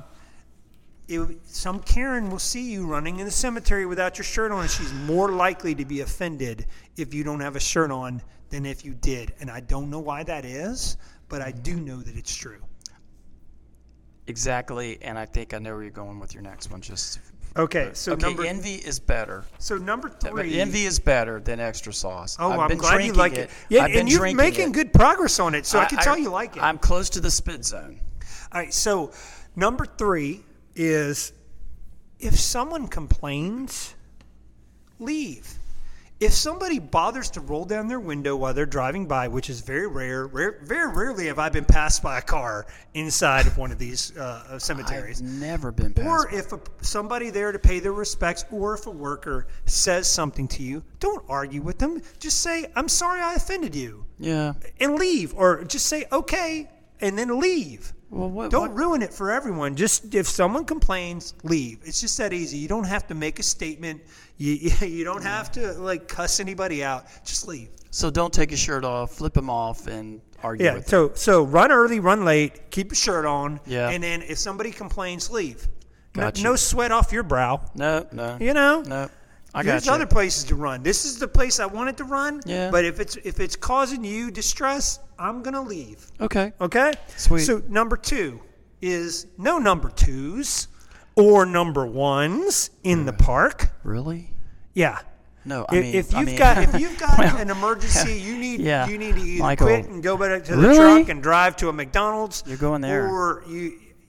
some Karen will see you running in the cemetery without your shirt on, and she's more likely to be offended if you don't have a shirt on than if you did. And I don't know why that is, but I do know that it's true. Exactly, and I think I know where you're going with your next one. Okay, so Okay, envy is better. number 3. Envy is better than extra sauce. Oh, I've I'm been glad you drinking like it. Yeah, I've been and you're drinking making it. good progress on it, so I can tell you like it. I'm close to the spit zone. All right, so number 3 is if someone complains, leave. If somebody bothers to roll down their window while they're driving by, which is very rare, very rarely have I been passed by a car inside of one of these cemeteries. I've never been past. Or if somebody there to pay their respects, or if a worker says something to you, don't argue with them. Just say, I'm sorry I offended you, Yeah. and leave. Or just say, okay, and then leave. Well, Don't ruin it for everyone. Just if someone complains, leave. It's just that easy. You don't have to make a statement. You don't have to like cuss anybody out. Just leave. So don't take your shirt off, flip them off, and argue Yeah. with them. So run early, run late. Keep your shirt on. Yeah. And then if somebody complains, leave. Gotcha. No sweat off your brow. No. You know. No. I got There's you. other places to run. This is the place I wanted to run. Yeah. But if it's causing you distress, I'm gonna leave. Okay. Okay? Sweet. So number 2 is no number 2s or number 1s in the park. Really? Yeah. No. I mean, If you've well, got an emergency, you need yeah. to either Michael, quit and go back to the really? truck and drive to a McDonald's. You're going there. Or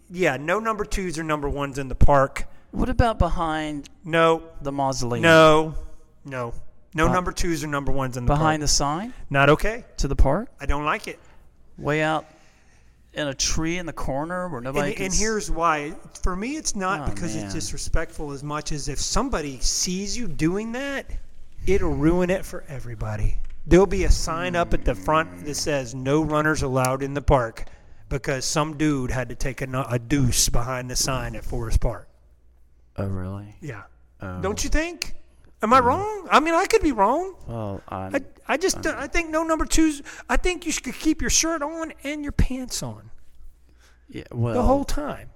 Yeah, no number 2s or number 1s in the park. What about behind No, the mausoleum? no. No number 2s or number 1s in the park. Behind the sign Not okay. to the park? I don't like it. Way out in a tree in the corner where nobody can And here's why. For me, it's not Oh, because man. it's disrespectful as much as if somebody sees you doing that, it'll ruin it for everybody. There'll be a sign up at the front that says no runners allowed in the park because some dude had to take a deuce behind the sign at Forest Park. Oh, really? Yeah. Oh. Don't you think? Am I wrong? I mean, I could be wrong. Well, I think no number 2s. I think you should keep your shirt on and your pants on yeah, well, the whole time.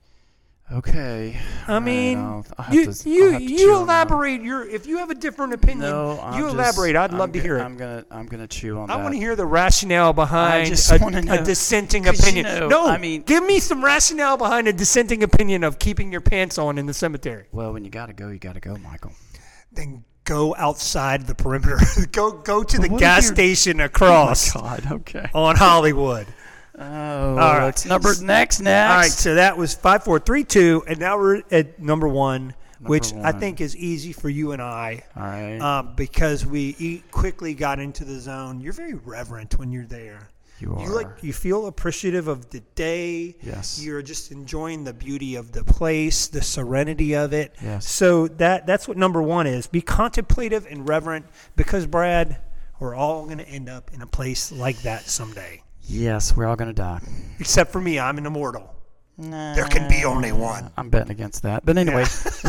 Okay. I mean, I'll have you to chew on that. elaborate if you have a different opinion, No, you elaborate. I'd love to hear it. I'm gonna chew on that. I want to hear the rationale behind just wanna know, a dissenting 'cause, you opinion. know, No, I mean- give me some rationale behind a dissenting opinion of keeping your pants on in the cemetery. Well, when you gotta go, Michael. Then go outside the perimeter. go to the what gas if you're- station across God, okay. on Hollywood. Oh, All right. it's next. All right, so that was 5, 4, 3, 2, and now we're at number 1, which I one. think is easy for you and I. All right. Because we quickly got into the zone. You're very reverent when you're there. You are. You feel appreciative of the day. Yes. You're just enjoying the beauty of the place, the serenity of it. Yes. So that's what number 1 is. Be contemplative and reverent because, Brad, we're all going to end up in a place like that someday. Yes, we're all gonna die. Except for me, I'm an immortal. Nah, There can be only one. I'm betting against that. But anyway,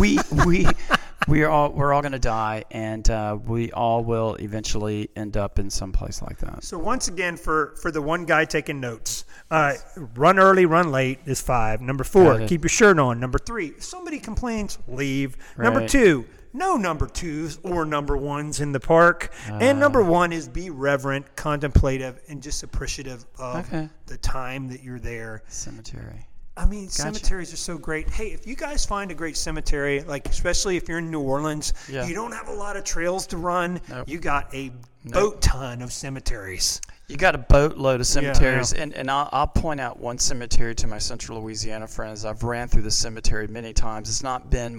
we're all gonna die, and we all will eventually end up in some place like that. So once again, for the one guy taking notes, run early, run late is 5. Number 4, Got it. keep your shirt on. Number 3, if somebody complains, leave. Number Right. 2, no number 2s or number 1s in the park. And number 1 is be reverent, contemplative, and just appreciative of the time that you're there. Cemetery. I mean, cemeteries are so great. Hey, if you guys find a great cemetery, like especially if you're in New Orleans, Yeah. you don't have a lot of trails to run. Nope. You got a boat ton of cemeteries. You got a boatload of cemeteries, yeah. and I'll point out one cemetery to my Central Louisiana friends. I've ran through the cemetery many times. It's not been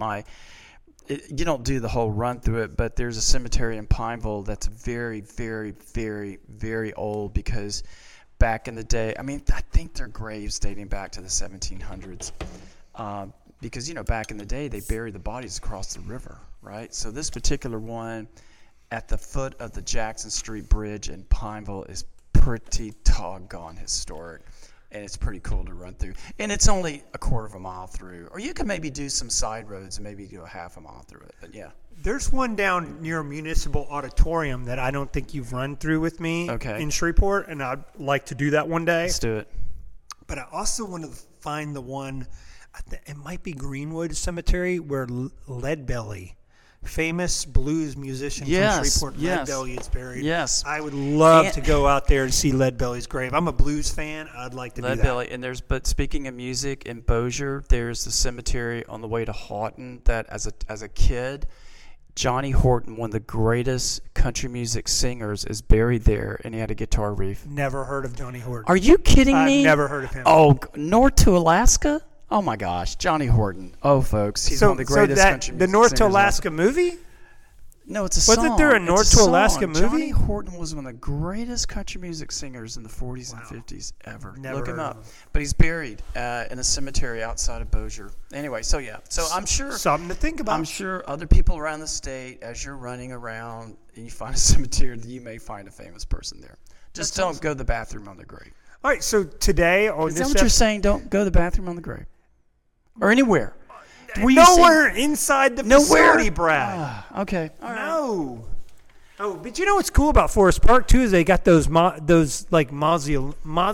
you don't do the whole run through it, but there's a cemetery in Pineville that's very, very, very, very old because back in the day, I mean, I think their graves dating back to the 1700s. Because, back in the day, they buried the bodies across the river, right? So this particular one at the foot of the Jackson Street Bridge in Pineville is pretty doggone historic. And it's pretty cool to run through. And it's only a quarter of a mile through. Or you can maybe do some side roads and maybe go a half a mile through it. But yeah. There's one down near Municipal Auditorium that I don't think you've run through with me in Shreveport, and I'd like to do that one day. Let's do it. But I also want to find the one, it might be Greenwood Cemetery, where Leadbelly, famous blues musician from Shreveport, Leadbelly is buried. Yes. I would love to go out there and see Leadbelly's grave. I'm a blues fan. I'd like to do that. Leadbelly. And but speaking of music, in Bossier, there's the cemetery on the way to Houghton that as a kid, Johnny Horton, one of the greatest country music singers, is buried there, and he had a guitar reef. Never heard of Johnny Horton. Are you kidding me? I've never heard of him. Oh, North to Alaska? Oh my gosh, Johnny Horton. Oh, folks, he's one of the greatest country music the North to singers Alaska movie? No, it's a song. Wasn't there a North to Alaska movie? Johnny Horton was one of the greatest country music singers in the 40s and 50s ever. Never Look him heard up. of him. But he's buried in a cemetery outside of Bossier. Anyway, so yeah. So I'm sure Something to think about. I'm sure other people around the state, as you're running around and you find a cemetery, you may find a famous person there. Just don't go to the bathroom on the grave. All right, so today on Is this that what you're saying? Don't go to the bathroom on the grave, or anywhere. nowhere inside the facility, Brad. Okay. All right. No. Oh, but you know what's cool about Forest Park too is they got those like mausoleums.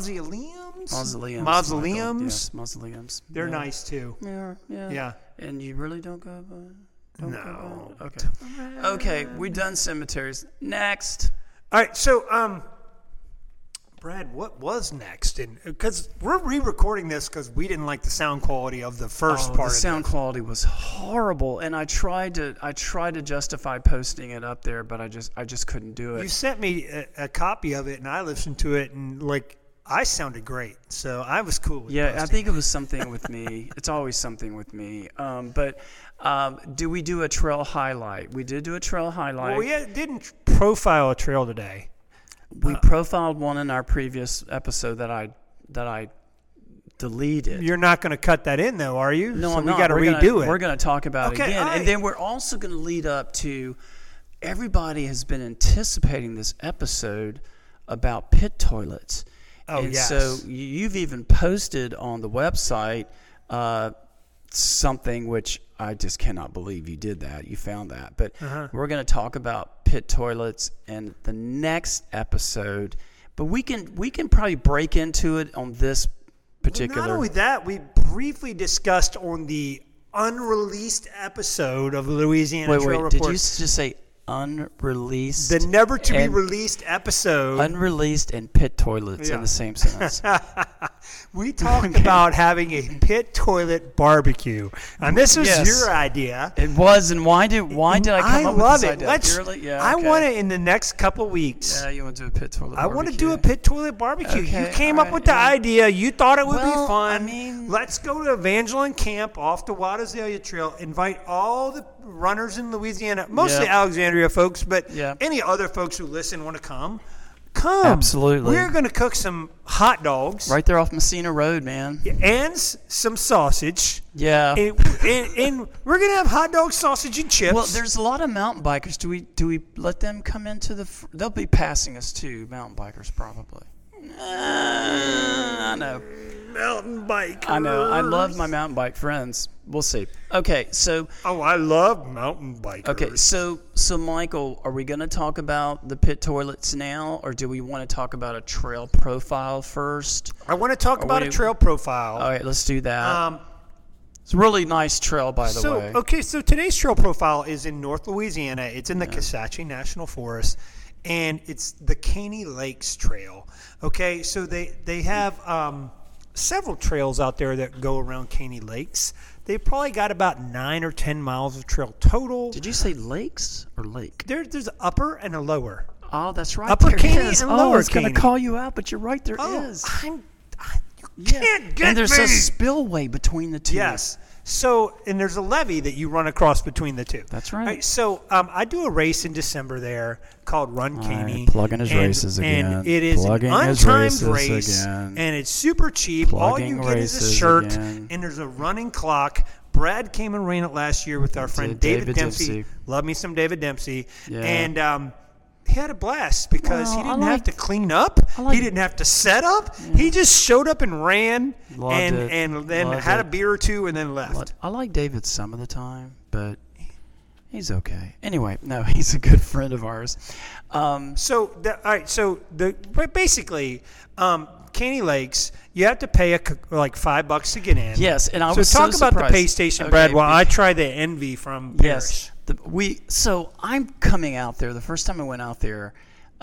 Yes, mausoleums. They're nice too. Yeah. Yeah. And you really don't go by? No. Okay. Okay, we're done cemeteries. Next. All right, so Brad, what was next? And because we're re-recording this because we didn't like the sound quality of the first part. The sound quality was horrible, and I tried to justify posting it up there, but I just couldn't do it. You sent me a copy of it, and I listened to it, and like I sounded great, so I was cool with Yeah, I posting. think it was something with me. It's always something with me. But do we do a trail highlight? We did do a trail highlight. Well, we didn't profile a trail today. We profiled one in our previous episode that I deleted. You're not going to cut that in, though, are you? No, so I'm we not. got to redo it. We're going to talk about it Okay, again. all right. And then we're also going to lead up to everybody has been anticipating this episode about pit toilets. Oh, and yes. so you've even posted on the website something which I just cannot believe you did that. You found that. But we're going to talk about pit toilets in the next episode. But we can probably break into it on this particular. Not only that, we briefly discussed on the unreleased episode of the Louisiana Trail Wait, Report. did you just say unreleased? The never to be and- released episode. Unreleased and pit toilets in Yeah. the same sentence. We talked about having a pit toilet barbecue, and this was Yes. your idea. It was, and why did I come up with love this it. idea? Let's. Really? Yeah, I okay. want to in the next couple weeks. Yeah, you want to do a pit toilet I want to barbecue. do a pit toilet barbecue. Okay, You came all up right, with the yeah. idea. You thought it would Well, be fun. I mean- Let's go to Evangeline Camp off the Wild Azalea Trail. Invite all the runners in Louisiana, mostly Yeah. Alexandria folks, but Yeah. any other folks who listen want to come. Come. Absolutely. We're going to cook some hot dogs Right there off Messina Road, man. and some sausage. Yeah. And we're going to have hot dog, sausage, and chips. Well, there's a lot of mountain bikers. Do we let them come into the? They'll be passing us too. Mountain bikers probably. I know. mountain bike. I know. I love my mountain bike friends. We'll see. Okay, so Oh, I love mountain bikers. okay, so Michael, are we going to talk about the pit toilets now, or do we want to talk about a trail profile first? I want to talk about a trail profile. All right, let's do that. It's a really nice trail, by the way. Okay, so today's trail profile is in North Louisiana. It's in the Kisatchie National Forest, and it's the Caney Lakes Trail. Okay, so they have several trails out there that go around Caney Lakes. They've probably got about 9 or 10 miles of trail total. Did you say lakes or lake? There's an upper and a lower. Oh, that's right. Upper there Caney is. and Oh, Lower I was going Caney. to call you out, but you're right. There Oh, is. you can't get And there's me. a spillway between the two. Yes. So, and there's a levee that you run across between the two. That's right. All right, so, I do a race in December there called Run Caney. plugging his races And again. it is Plugging an his untimed races race, again. and it's super cheap. All you Plugging get is a races shirt, again. and there's a running clock. Brad came and ran it last year with our friend David Dempsey. Love me some David Dempsey. Yeah. And he had a blast because Well, he I didn't have like- to clean up. I like- He didn't have to set up. He just showed up and ran Loved and it. and then Loved had a it. beer or two and then left. I like David some of the time, but he's okay. Anyway, no, he's a good friend of ours. So, all right. So but basically, Caney Lakes, you have to pay like $5 to get in. Yes, and I So was so talk about the surprised. pay station, Okay, Brad. While I try the Envy from Parrish. Yes. So I'm coming out there. The first time I went out there,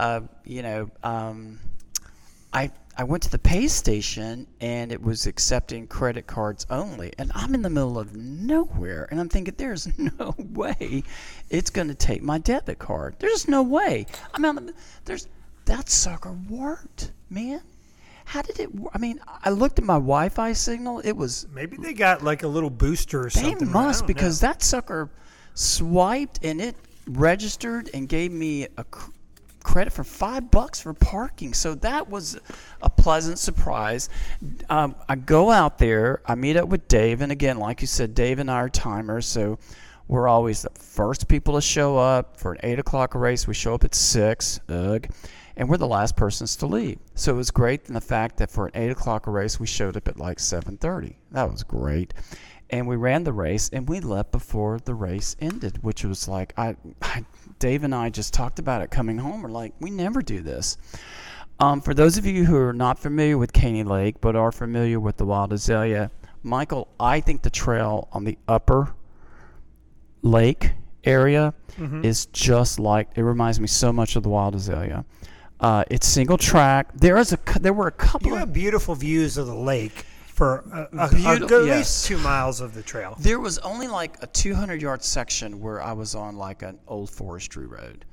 I went to the pay station and it was accepting credit cards only. And I'm in the middle of nowhere, and I'm thinking, there's no way it's going to take my debit card. There's no way. I'm out. That sucker worked, man. How did it work? I mean, I looked at my Wi-Fi signal. It was. Maybe they got like a little booster or They something. must, because that sucker swiped and it registered and gave me a credit for $5 for parking. So that was a pleasant surprise. I go out there, I meet up with Dave, and again, like you said, Dave and I are timers, so we're always the first people to show up. For an 8 o'clock race, we show up at 6. And we're the last persons to leave. So it was great in the fact that for an 8 o'clock race, we showed up at like 7:30. That was great. And we ran the race, and we left before the race ended, which was like, Dave and I just talked about it coming home. We're like, we never do this. For those of you who are not familiar with Caney Lake, but are familiar with the Wild Azalea, Michael, I think the trail on the upper lake area is just like, it reminds me so much of the Wild Azalea. It's single track. There were a couple You of have beautiful views of the lake for at Beautiful- yes. least 2 miles of the trail. There was only like a 200-yard section where I was on like an old forestry road.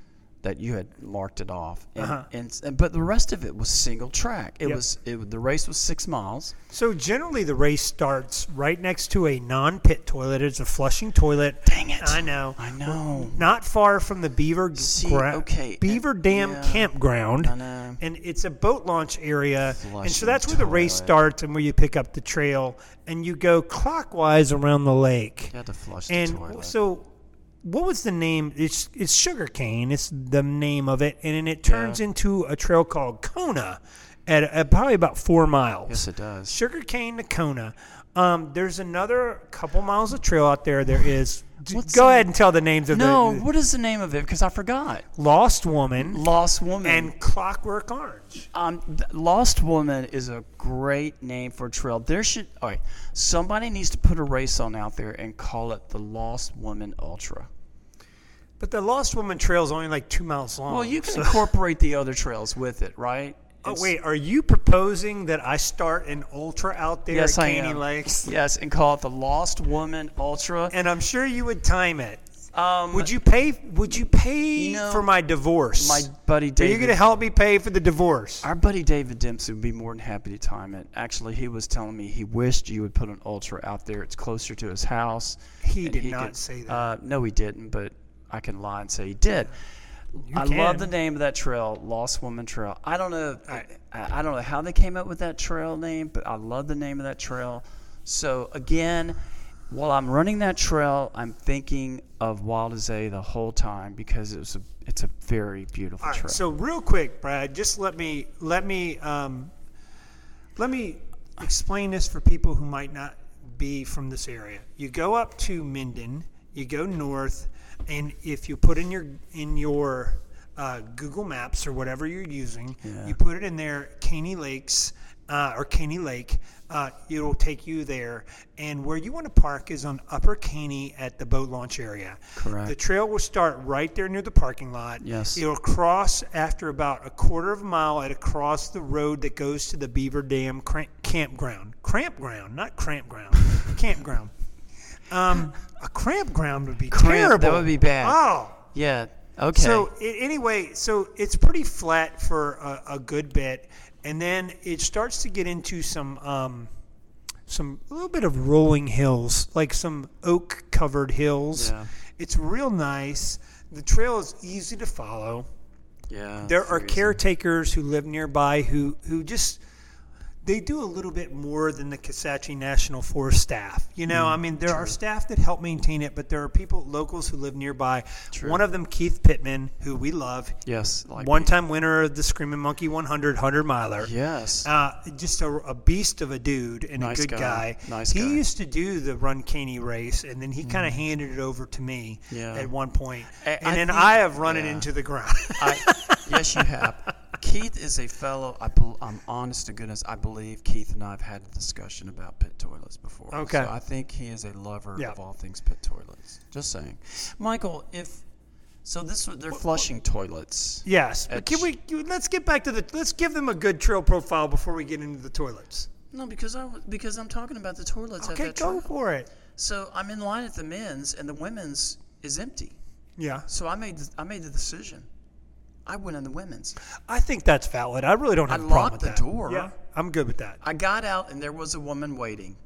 that you had marked it off, but the rest of it was single track. The race was 6 miles. So generally, the race starts right next to a non-pit toilet. It's a flushing toilet. Dang it! I know. Not far from the Beaver Dam campground. I know. And it's a boat launch area, and so that's where the Flushing race toilet. starts and where you pick up the trail, and you go clockwise around the lake. You had to flush the And toilet. so, what was the name? It's Sugarcane. It's the name of it, and then it turns into a trail called Kona, at probably about 4 miles. Yes, it does. Sugarcane to Kona. There's another couple miles of trail out there. There is. What's Go the- ahead and tell the names of No, the what is the name of it? Because I forgot. Lost Woman Lost Woman. and Clockwork Orange. Lost Woman is a great name for a trail. Somebody needs to put a race on out there and call it the Lost Woman Ultra. But the Lost Woman trail is only like 2 miles long. Well, you can incorporate the other trails with it, right? Oh, wait, are you proposing that I start an ultra out there Yes, at I Caney am. Lakes? Yes, and call it the Lost Woman Ultra. And I'm sure you would time it. Would you pay for my divorce? My buddy Are David. you going to help me pay for the divorce? Our buddy David Dempsey would be more than happy to time it. Actually, he was telling me he wished you would put an ultra out there. It's closer to his house. He and did not say that. No, he didn't, but I can lie and say he did. I can. love the name of that trail, Lost Woman Trail. I don't know. I don't know how they came up with that trail name, but I love the name of that trail. So again, while I'm running that trail, I'm thinking of Wild as A the whole time because it's a very beautiful All right, trail. so real quick, Brad, just let me explain this for people who might not be from this area. You go up to Minden, you go north, and if you put in your Google Maps or whatever you're using, you put it in there, Caney Lakes or Caney Lake. It'll take you there, and where you want to park is on Upper Caney at the boat launch area. Correct. The trail will start right there near the parking lot. Yes. It'll cross after about a quarter of a mile and across the road that goes to the Beaver Dam campground. Campground, not crampground. Campground. A campground would be terrible. That would be bad. Oh. Yeah. Okay. So anyway, so it's pretty flat for a good bit, and then it starts to get into some little bit of rolling hills, like some oak covered hills. Yeah. It's real nice. The trail is easy to follow. Yeah. There are very easy. caretakers who live nearby who just they do a little bit more than the Kisatchie National Forest staff. You know, I mean, there are staff that help maintain it, but there are locals who live nearby. True. One of them, Keith Pittman, who we love. Yes. One-time winner of the Screaming Monkey 100 miler. Yes. Just a beast of a dude and Nice a good guy. Nice He guy. used to do the Run Caney race, and then he kind of handed it over to me at one point. I And then think- I have run it yeah. into the ground. Yes, you have. Keith is a fellow. I'm honest to goodness. I believe Keith and I have had a discussion about pit toilets before. Okay. So I think he is a lover Yeah. of all things pit toilets. Just saying, Michael. They're flushing toilets. Yes, but let's get back to let's give them a good trail profile before we get into the toilets. No, because I'm talking about the toilets Okay, at that go trail. for it. So I'm in line at the men's, and the women's is empty. Yeah, So I made the decision. I went in the women's. I think that's valid. I really don't have I a problem locked with the that. door. Yeah, I'm good with that. I got out, and there was a woman waiting,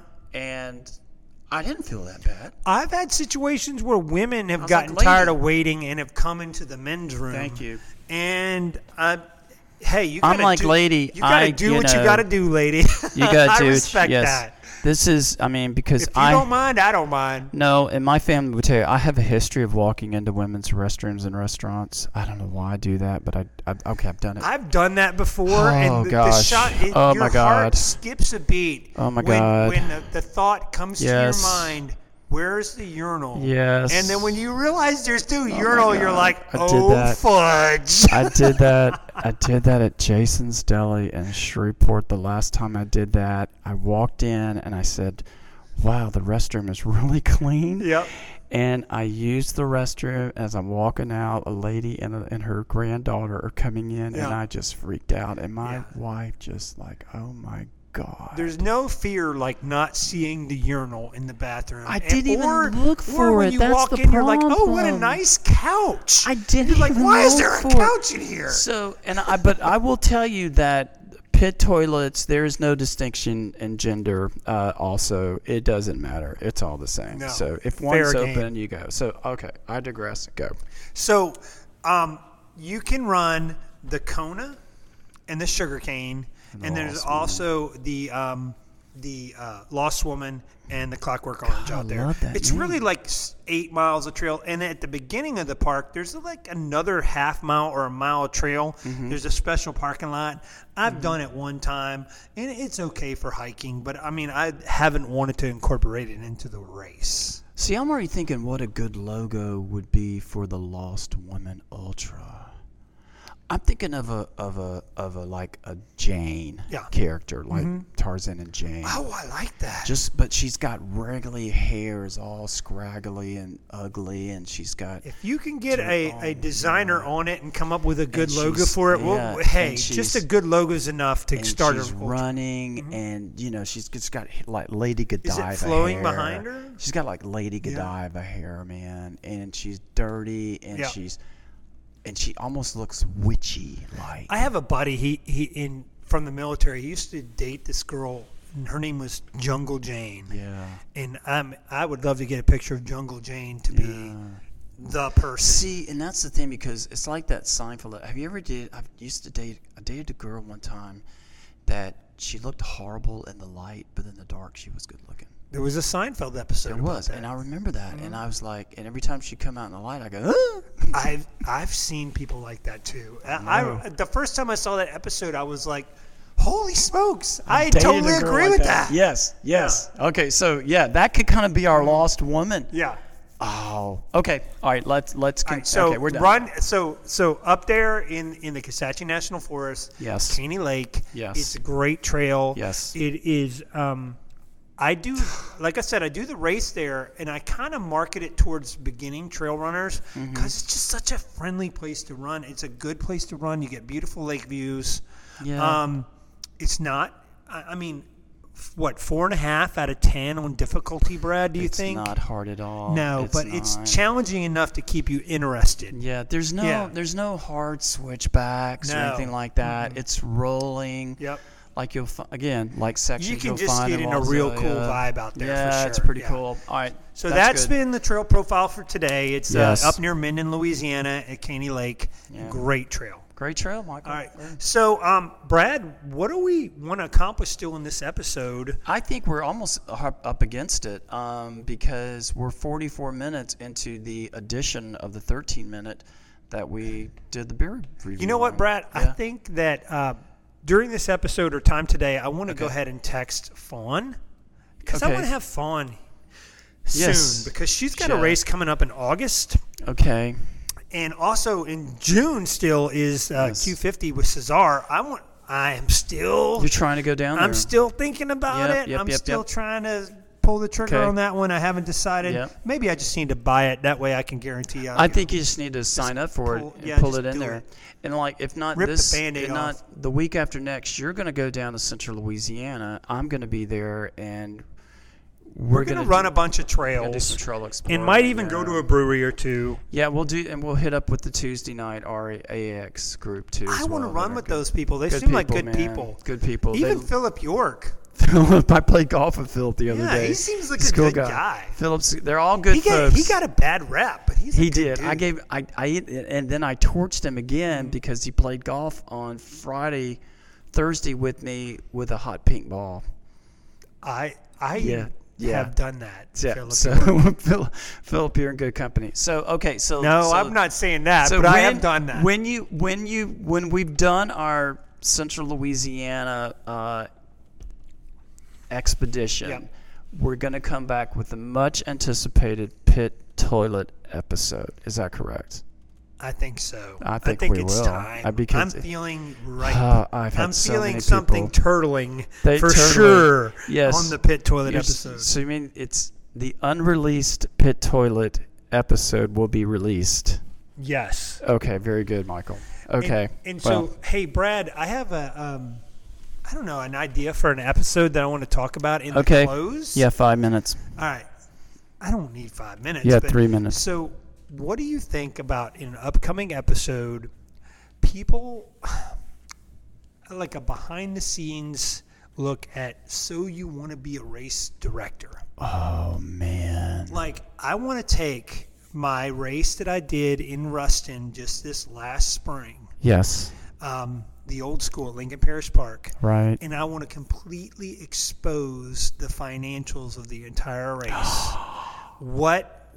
and I didn't feel that bad. I've had situations where women have was gotten like, tired "Lady." of waiting and have come into the men's room. Thank you. And hey, you I'm gotta like, do, lady, you gotta do what you gotta do, lady. You got to I do respect yes. that. This is, because If you don't mind, I don't mind. No, and my family would tell you, I have a history of walking into women's restrooms and restaurants. I don't know why I do that, but I've done it. I've done that before, Oh, and the gosh. shot, Oh, your my God. heart skips a beat. Oh, my God. When the thought comes to Yes. your mind, where's the urinal? Yes. And then when you realize there's no urinal, you're like, I did oh, that. fudge. I did that at Jason's Deli in Shreveport. The last time I did that, I walked in and I said, wow, the restroom is really clean. Yep. And I used the restroom as I'm walking out. A lady and her granddaughter are coming in, and I just freaked out. And my wife just like, oh my God. There's no fear like not seeing the urinal in the bathroom. I didn't even look for or when it. you That's walk the in, you're like, oh, what a problem. nice couch. I didn't You're like, even why is look there a for it. couch in here? So, but I will tell you that pit toilets, there is no distinction in gender. Also, it doesn't matter. It's all the same. No. So if Fair one's game. open, you go. So okay, I digress. Go. So, you can run the Kona and the sugarcane, and there's Lost also the Lost Woman and the Clockwork Orange I out there. love that It's name. really like 8 miles of trail, and at the beginning of the park, there's like another half mile or a mile of trail. There's a special parking lot. I've done it one time, and it's okay for hiking, but I mean, I haven't wanted to incorporate it into the race. See, I'm already thinking what a good logo would be for the Lost Women Ultra. I'm thinking of a like a Jane Yeah. character, like Tarzan and Jane. Oh, I like that. But she's got wriggly hairs, all scraggly and ugly, and she's got. If you can get Dirt a on designer on it and come up with a good And logo she's- for it, yeah, well, hey, and just a she's- good logo is enough to and start she's a running, and she's just got like Lady Godiva flowing hair. behind her? She's got like Lady Godiva hair, man, and she's dirty, and Yeah. she almost looks witchy like. I have a buddy. He from the military. He used to date this girl, and her name was Jungle Jane. Yeah. And I would love to get a picture of Jungle Jane to be the person. See, and that's the thing, because it's like that Seinfeld. Have you ever I dated a girl one time that she looked horrible in the light, but in the dark she was good looking. There was a Seinfeld episode. There about was, that. and I remember that, and I was like, and every time she'd come out in the light, I go, ah! I've seen people like that too. The first time I saw that episode, I was like, "Holy smokes!" I Dated totally a girl agree like with that. Yes. Okay, so yeah, that could kind of be our lost woman. Yeah. Oh, okay. All right, let's All right, so okay, we're done. So up there in the Kisatchie National Forest, Yes. Caney Lake. Yes. It's a great trail. Yes. It is. I do, like I said, I do the race there, and I kind of market it towards beginning trail runners because it's just such a friendly place to run. It's a good place to run. You get beautiful lake views. Yeah. It's not. I mean, what 4.5 out of 10 on difficulty, Brad? Do you think? It's not hard at all. No, but it's not. challenging enough to keep you interested. Yeah, there's no hard switchbacks or No. anything like that. It's rolling. Yep. Like like sections You can you'll just find get in in a real Walzilla. cool vibe out there. Yeah, for sure. it's pretty Yeah. cool. All right, So that's that's good. been the trail profile for today. It's Yes. up near Minden, Louisiana, at Caney Lake. Yeah. Great trail. Great trail, Michael. All right. So, Brad, what do we want to accomplish still in this episode? I think we're almost up against it because we're 44 minutes into the addition of the 13-minute that we did the beer review. You know what, on. Brad? I Yeah. think that during this episode or time today, I want to go ahead and text Fawn because I Okay. want to have Fawn Yes. soon because she's got a Yeah. race coming up in August. Okay. And also in June still is Yes. Q50 with Cesar. I am still You're trying to go down there. I'm still thinking about Yep, it. yep, I'm yep, still yep. trying to pull the trigger Okay. on that one. I haven't decided. Yep. Maybe I just need to buy it. That way I can guarantee I think you just need to sign up for pull- it and yeah, pull just it in do there. it. And like, if not Rip the this, Band-Aid if not off. the week after next, you're going to go down to Central Louisiana. I'm going to be there, and we're going to run a bunch of do some trails trail exploring. and might even yeah. go to a brewery or two. Yeah, we'll hit up with the Tuesday night RAX group too. I want to run with those people. They seem like good people. Good people. Even Philip York. I played golf with Philip the other Yeah, day. he seems like He's a cool good guy. Philip's. They're all good He folks. got a bad rep, but he's a He good did. dude. And then I torched him again Mm-hmm. because he played golf on Thursday with me with a hot pink ball. I Yeah. have done that. Yeah. Philip So York. Philip, you're in good company. So okay. So No, so- I'm not saying that, So but I have done that. When we've done our Central Louisiana expedition, Yep. we're going to come back with a much anticipated pit toilet episode. Is that correct? I think so. I think we it's will. time. Because- I'm feeling right. I've had I'm so feeling many something people- turtling They for turtling. sure Yes. on the pit toilet You're episode. So you mean it's the unreleased pit toilet episode will be released? Yes. Okay, very good, Michael. Okay. And well, so, hey, Brad, I have a I don't know, an idea for an episode that I want to talk about in the close? Yeah, 5 minutes. All right. I don't need 5 minutes. Yeah, but 3 minutes. So what do you think about in an upcoming episode, people like a behind the scenes look at So You Want to Be a Race Director? Oh, man. Like, I want to take my race that I did in Ruston just this last spring, Yes. the old school at Lincoln Parish Park, Right. and I want to completely expose the financials of the entire race. what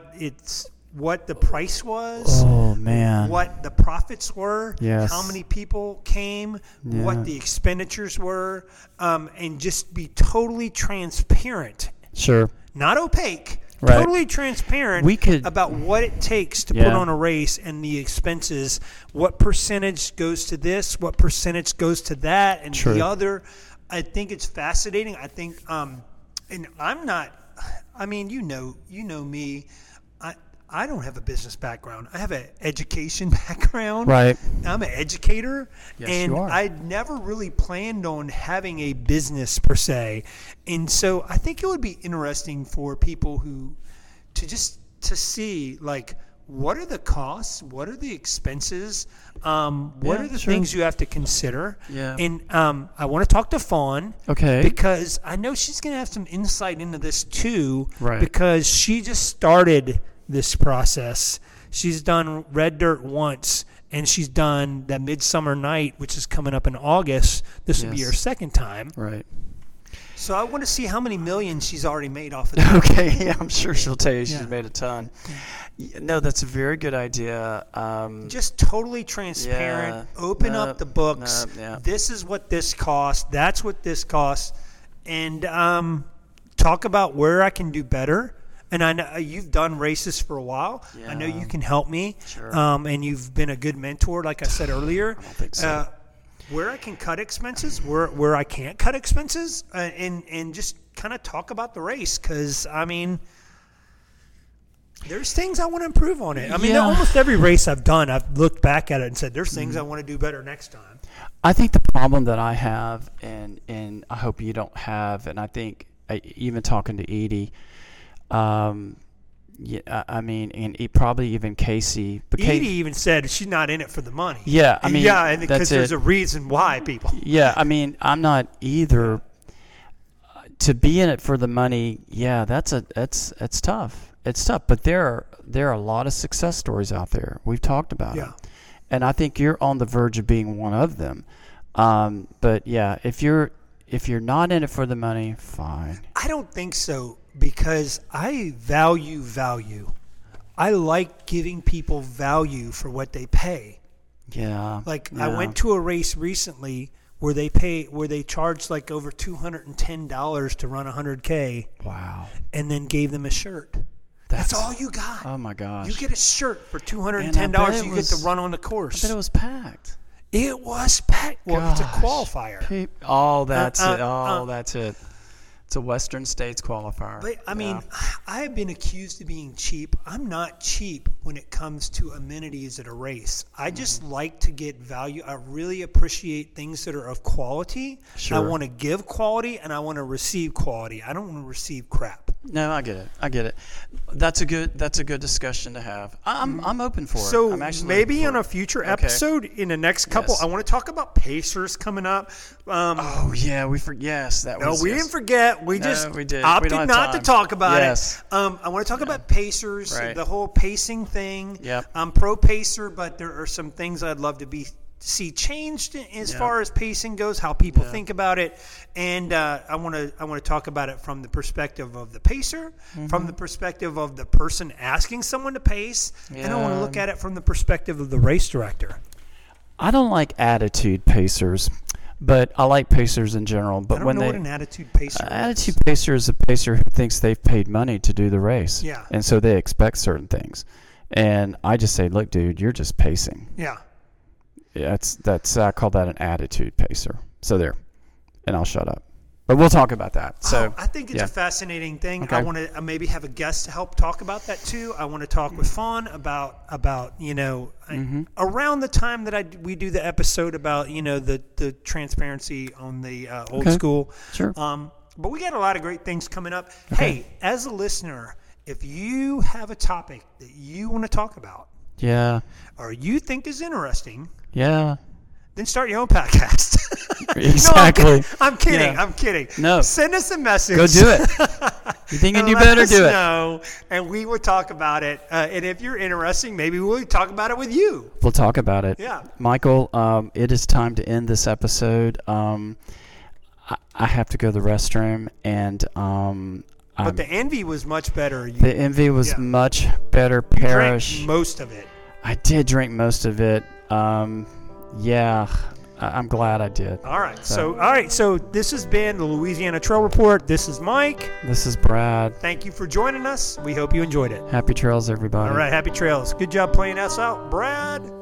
the price was, Oh, man. what the profits were, Yes. how many people came, Yeah. what the expenditures were, and just be totally transparent, Sure. not opaque. Right. Totally transparent We could- about what it takes to Yeah. put on a race and the expenses. What percentage goes to this? What percentage goes to that? And True. the other. I think it's fascinating. I think, and I'm not. I mean, you know me. I don't have a business background. I have an education background. Right. I'm an educator, Yes, and you are. I never really planned on having a business per se. And so I think it would be interesting for people to see, like, what are the costs? What are the expenses? What are the sure. things you have to consider? Yeah. And I want to talk to Fawn. Okay. Because I know she's going to have some insight into this too. Right. Because she just started this process. She's done Red Dirt once, and she's done that Midsummer Night, which is coming up in August. This will be Yes. her second time. Right. So I want to see how many millions she's already made off of that. Okay, yeah, I'm sure she'll tell you she's Yeah. made a ton. No, that's a very good idea. Just totally transparent. Yeah. Open Nope. up the books. Nope. Yeah. This is what this costs. That's what this costs. And talk about where I can do better. And I know you've done races for a while. I know Yeah. you can help me. Sure. And you've been a good mentor, like I said earlier. I don't think so. Where I can cut expenses, where I can't cut expenses, and just kind of talk about the race. Because, I mean, there's things I want to improve on it. I mean, Yeah. almost every race I've done, I've looked back at it and said, there's things I want to do better next time. I think the problem that I have, and I hope you don't have, and I think even talking to Edie, yeah, I mean, and probably even Casey. But Edie even said she's not in it for the money. Yeah, I mean, yeah, because that's there's it. a reason why people. Yeah, I mean, I'm not either. To be in it for the money, yeah, that's tough. It's tough, but there are a lot of success stories out there. We've talked about Yeah. them, and I think you're on the verge of being one of them. But yeah, if you're not in it for the money, fine. I don't think so, because I value. I like giving people value for what they pay. Yeah. Like yeah. I went to a race recently where they charged like over $210 to run 100K, Wow. and then gave them a shirt. That's all you got. Oh my gosh. You get a shirt for $210. And I bet it You was- get to run on the I course. bet it was packed. It was packed. Well, it's a Gosh. qualifier. Oh, that's it. Oh, that's it. It's a Western States qualifier. But I mean, Yeah. I have been accused of being cheap. I'm not cheap when it comes to amenities at a race. I just like to get value. I really appreciate things that are of quality. Sure. I want to give quality, and I want to receive quality. I don't want to receive crap. No, I get it. That's a good discussion to have. I'm open for it. So I'm actually maybe open on for a it. future Okay. episode in the next couple, Yes. I want to talk about Pacers coming up. Oh yeah, yes, that No, was. we yes. didn't forget. We No, just we did. We opted don't have not to time. talk about Yes. it. I want to talk about Pacers, Right. the whole pacing thing. Yep. I'm pro Pacer, but there are some things I'd love to see changed as Yep. far as pacing goes, how people think about it, and I want to talk about it from the perspective of the pacer, from the perspective of the person asking someone to pace, and I want to Yeah. look at it from the perspective of the race director. I don't like attitude pacers, but I like pacers in general. But I don't when know they what an attitude pacer is. attitude pacer is a pacer who thinks they've paid money to do the race. Yeah. And so they expect certain things. And I just say, look, dude, you're just pacing. Yeah. Yeah, that's I call that an attitude pacer. So there. And I'll shut up. But we'll talk about that. So I think it's yeah. a fascinating thing. Okay. I want to maybe have a guest to help talk about that too. I want to talk with Fawn about around the time that we do the episode about the transparency on the old school. Sure. But we got a lot of great things coming up. Okay. Hey, as a listener, if you have a topic that you want to talk about, or you think is interesting, then start your own podcast. Exactly. No, I'm kidding. I'm kidding. No. Send us a message. Go do it. You thinking you better do it. No, and we will talk about it. And if you're interesting, maybe we'll talk about it with you. We'll talk about it. Yeah. Michael, it is time to end this episode. I have to go to the restroom, and but the envy was much better. The envy was much better. You Parrish. drank most of it. I did drink most of it. I'm glad I did. All right. So this has been the Louisiana Trail Report. This is Mike. This is Brad. Thank you for joining us. We hope you enjoyed it. Happy trails, everybody. All right. Happy trails. Good job playing us out, Brad.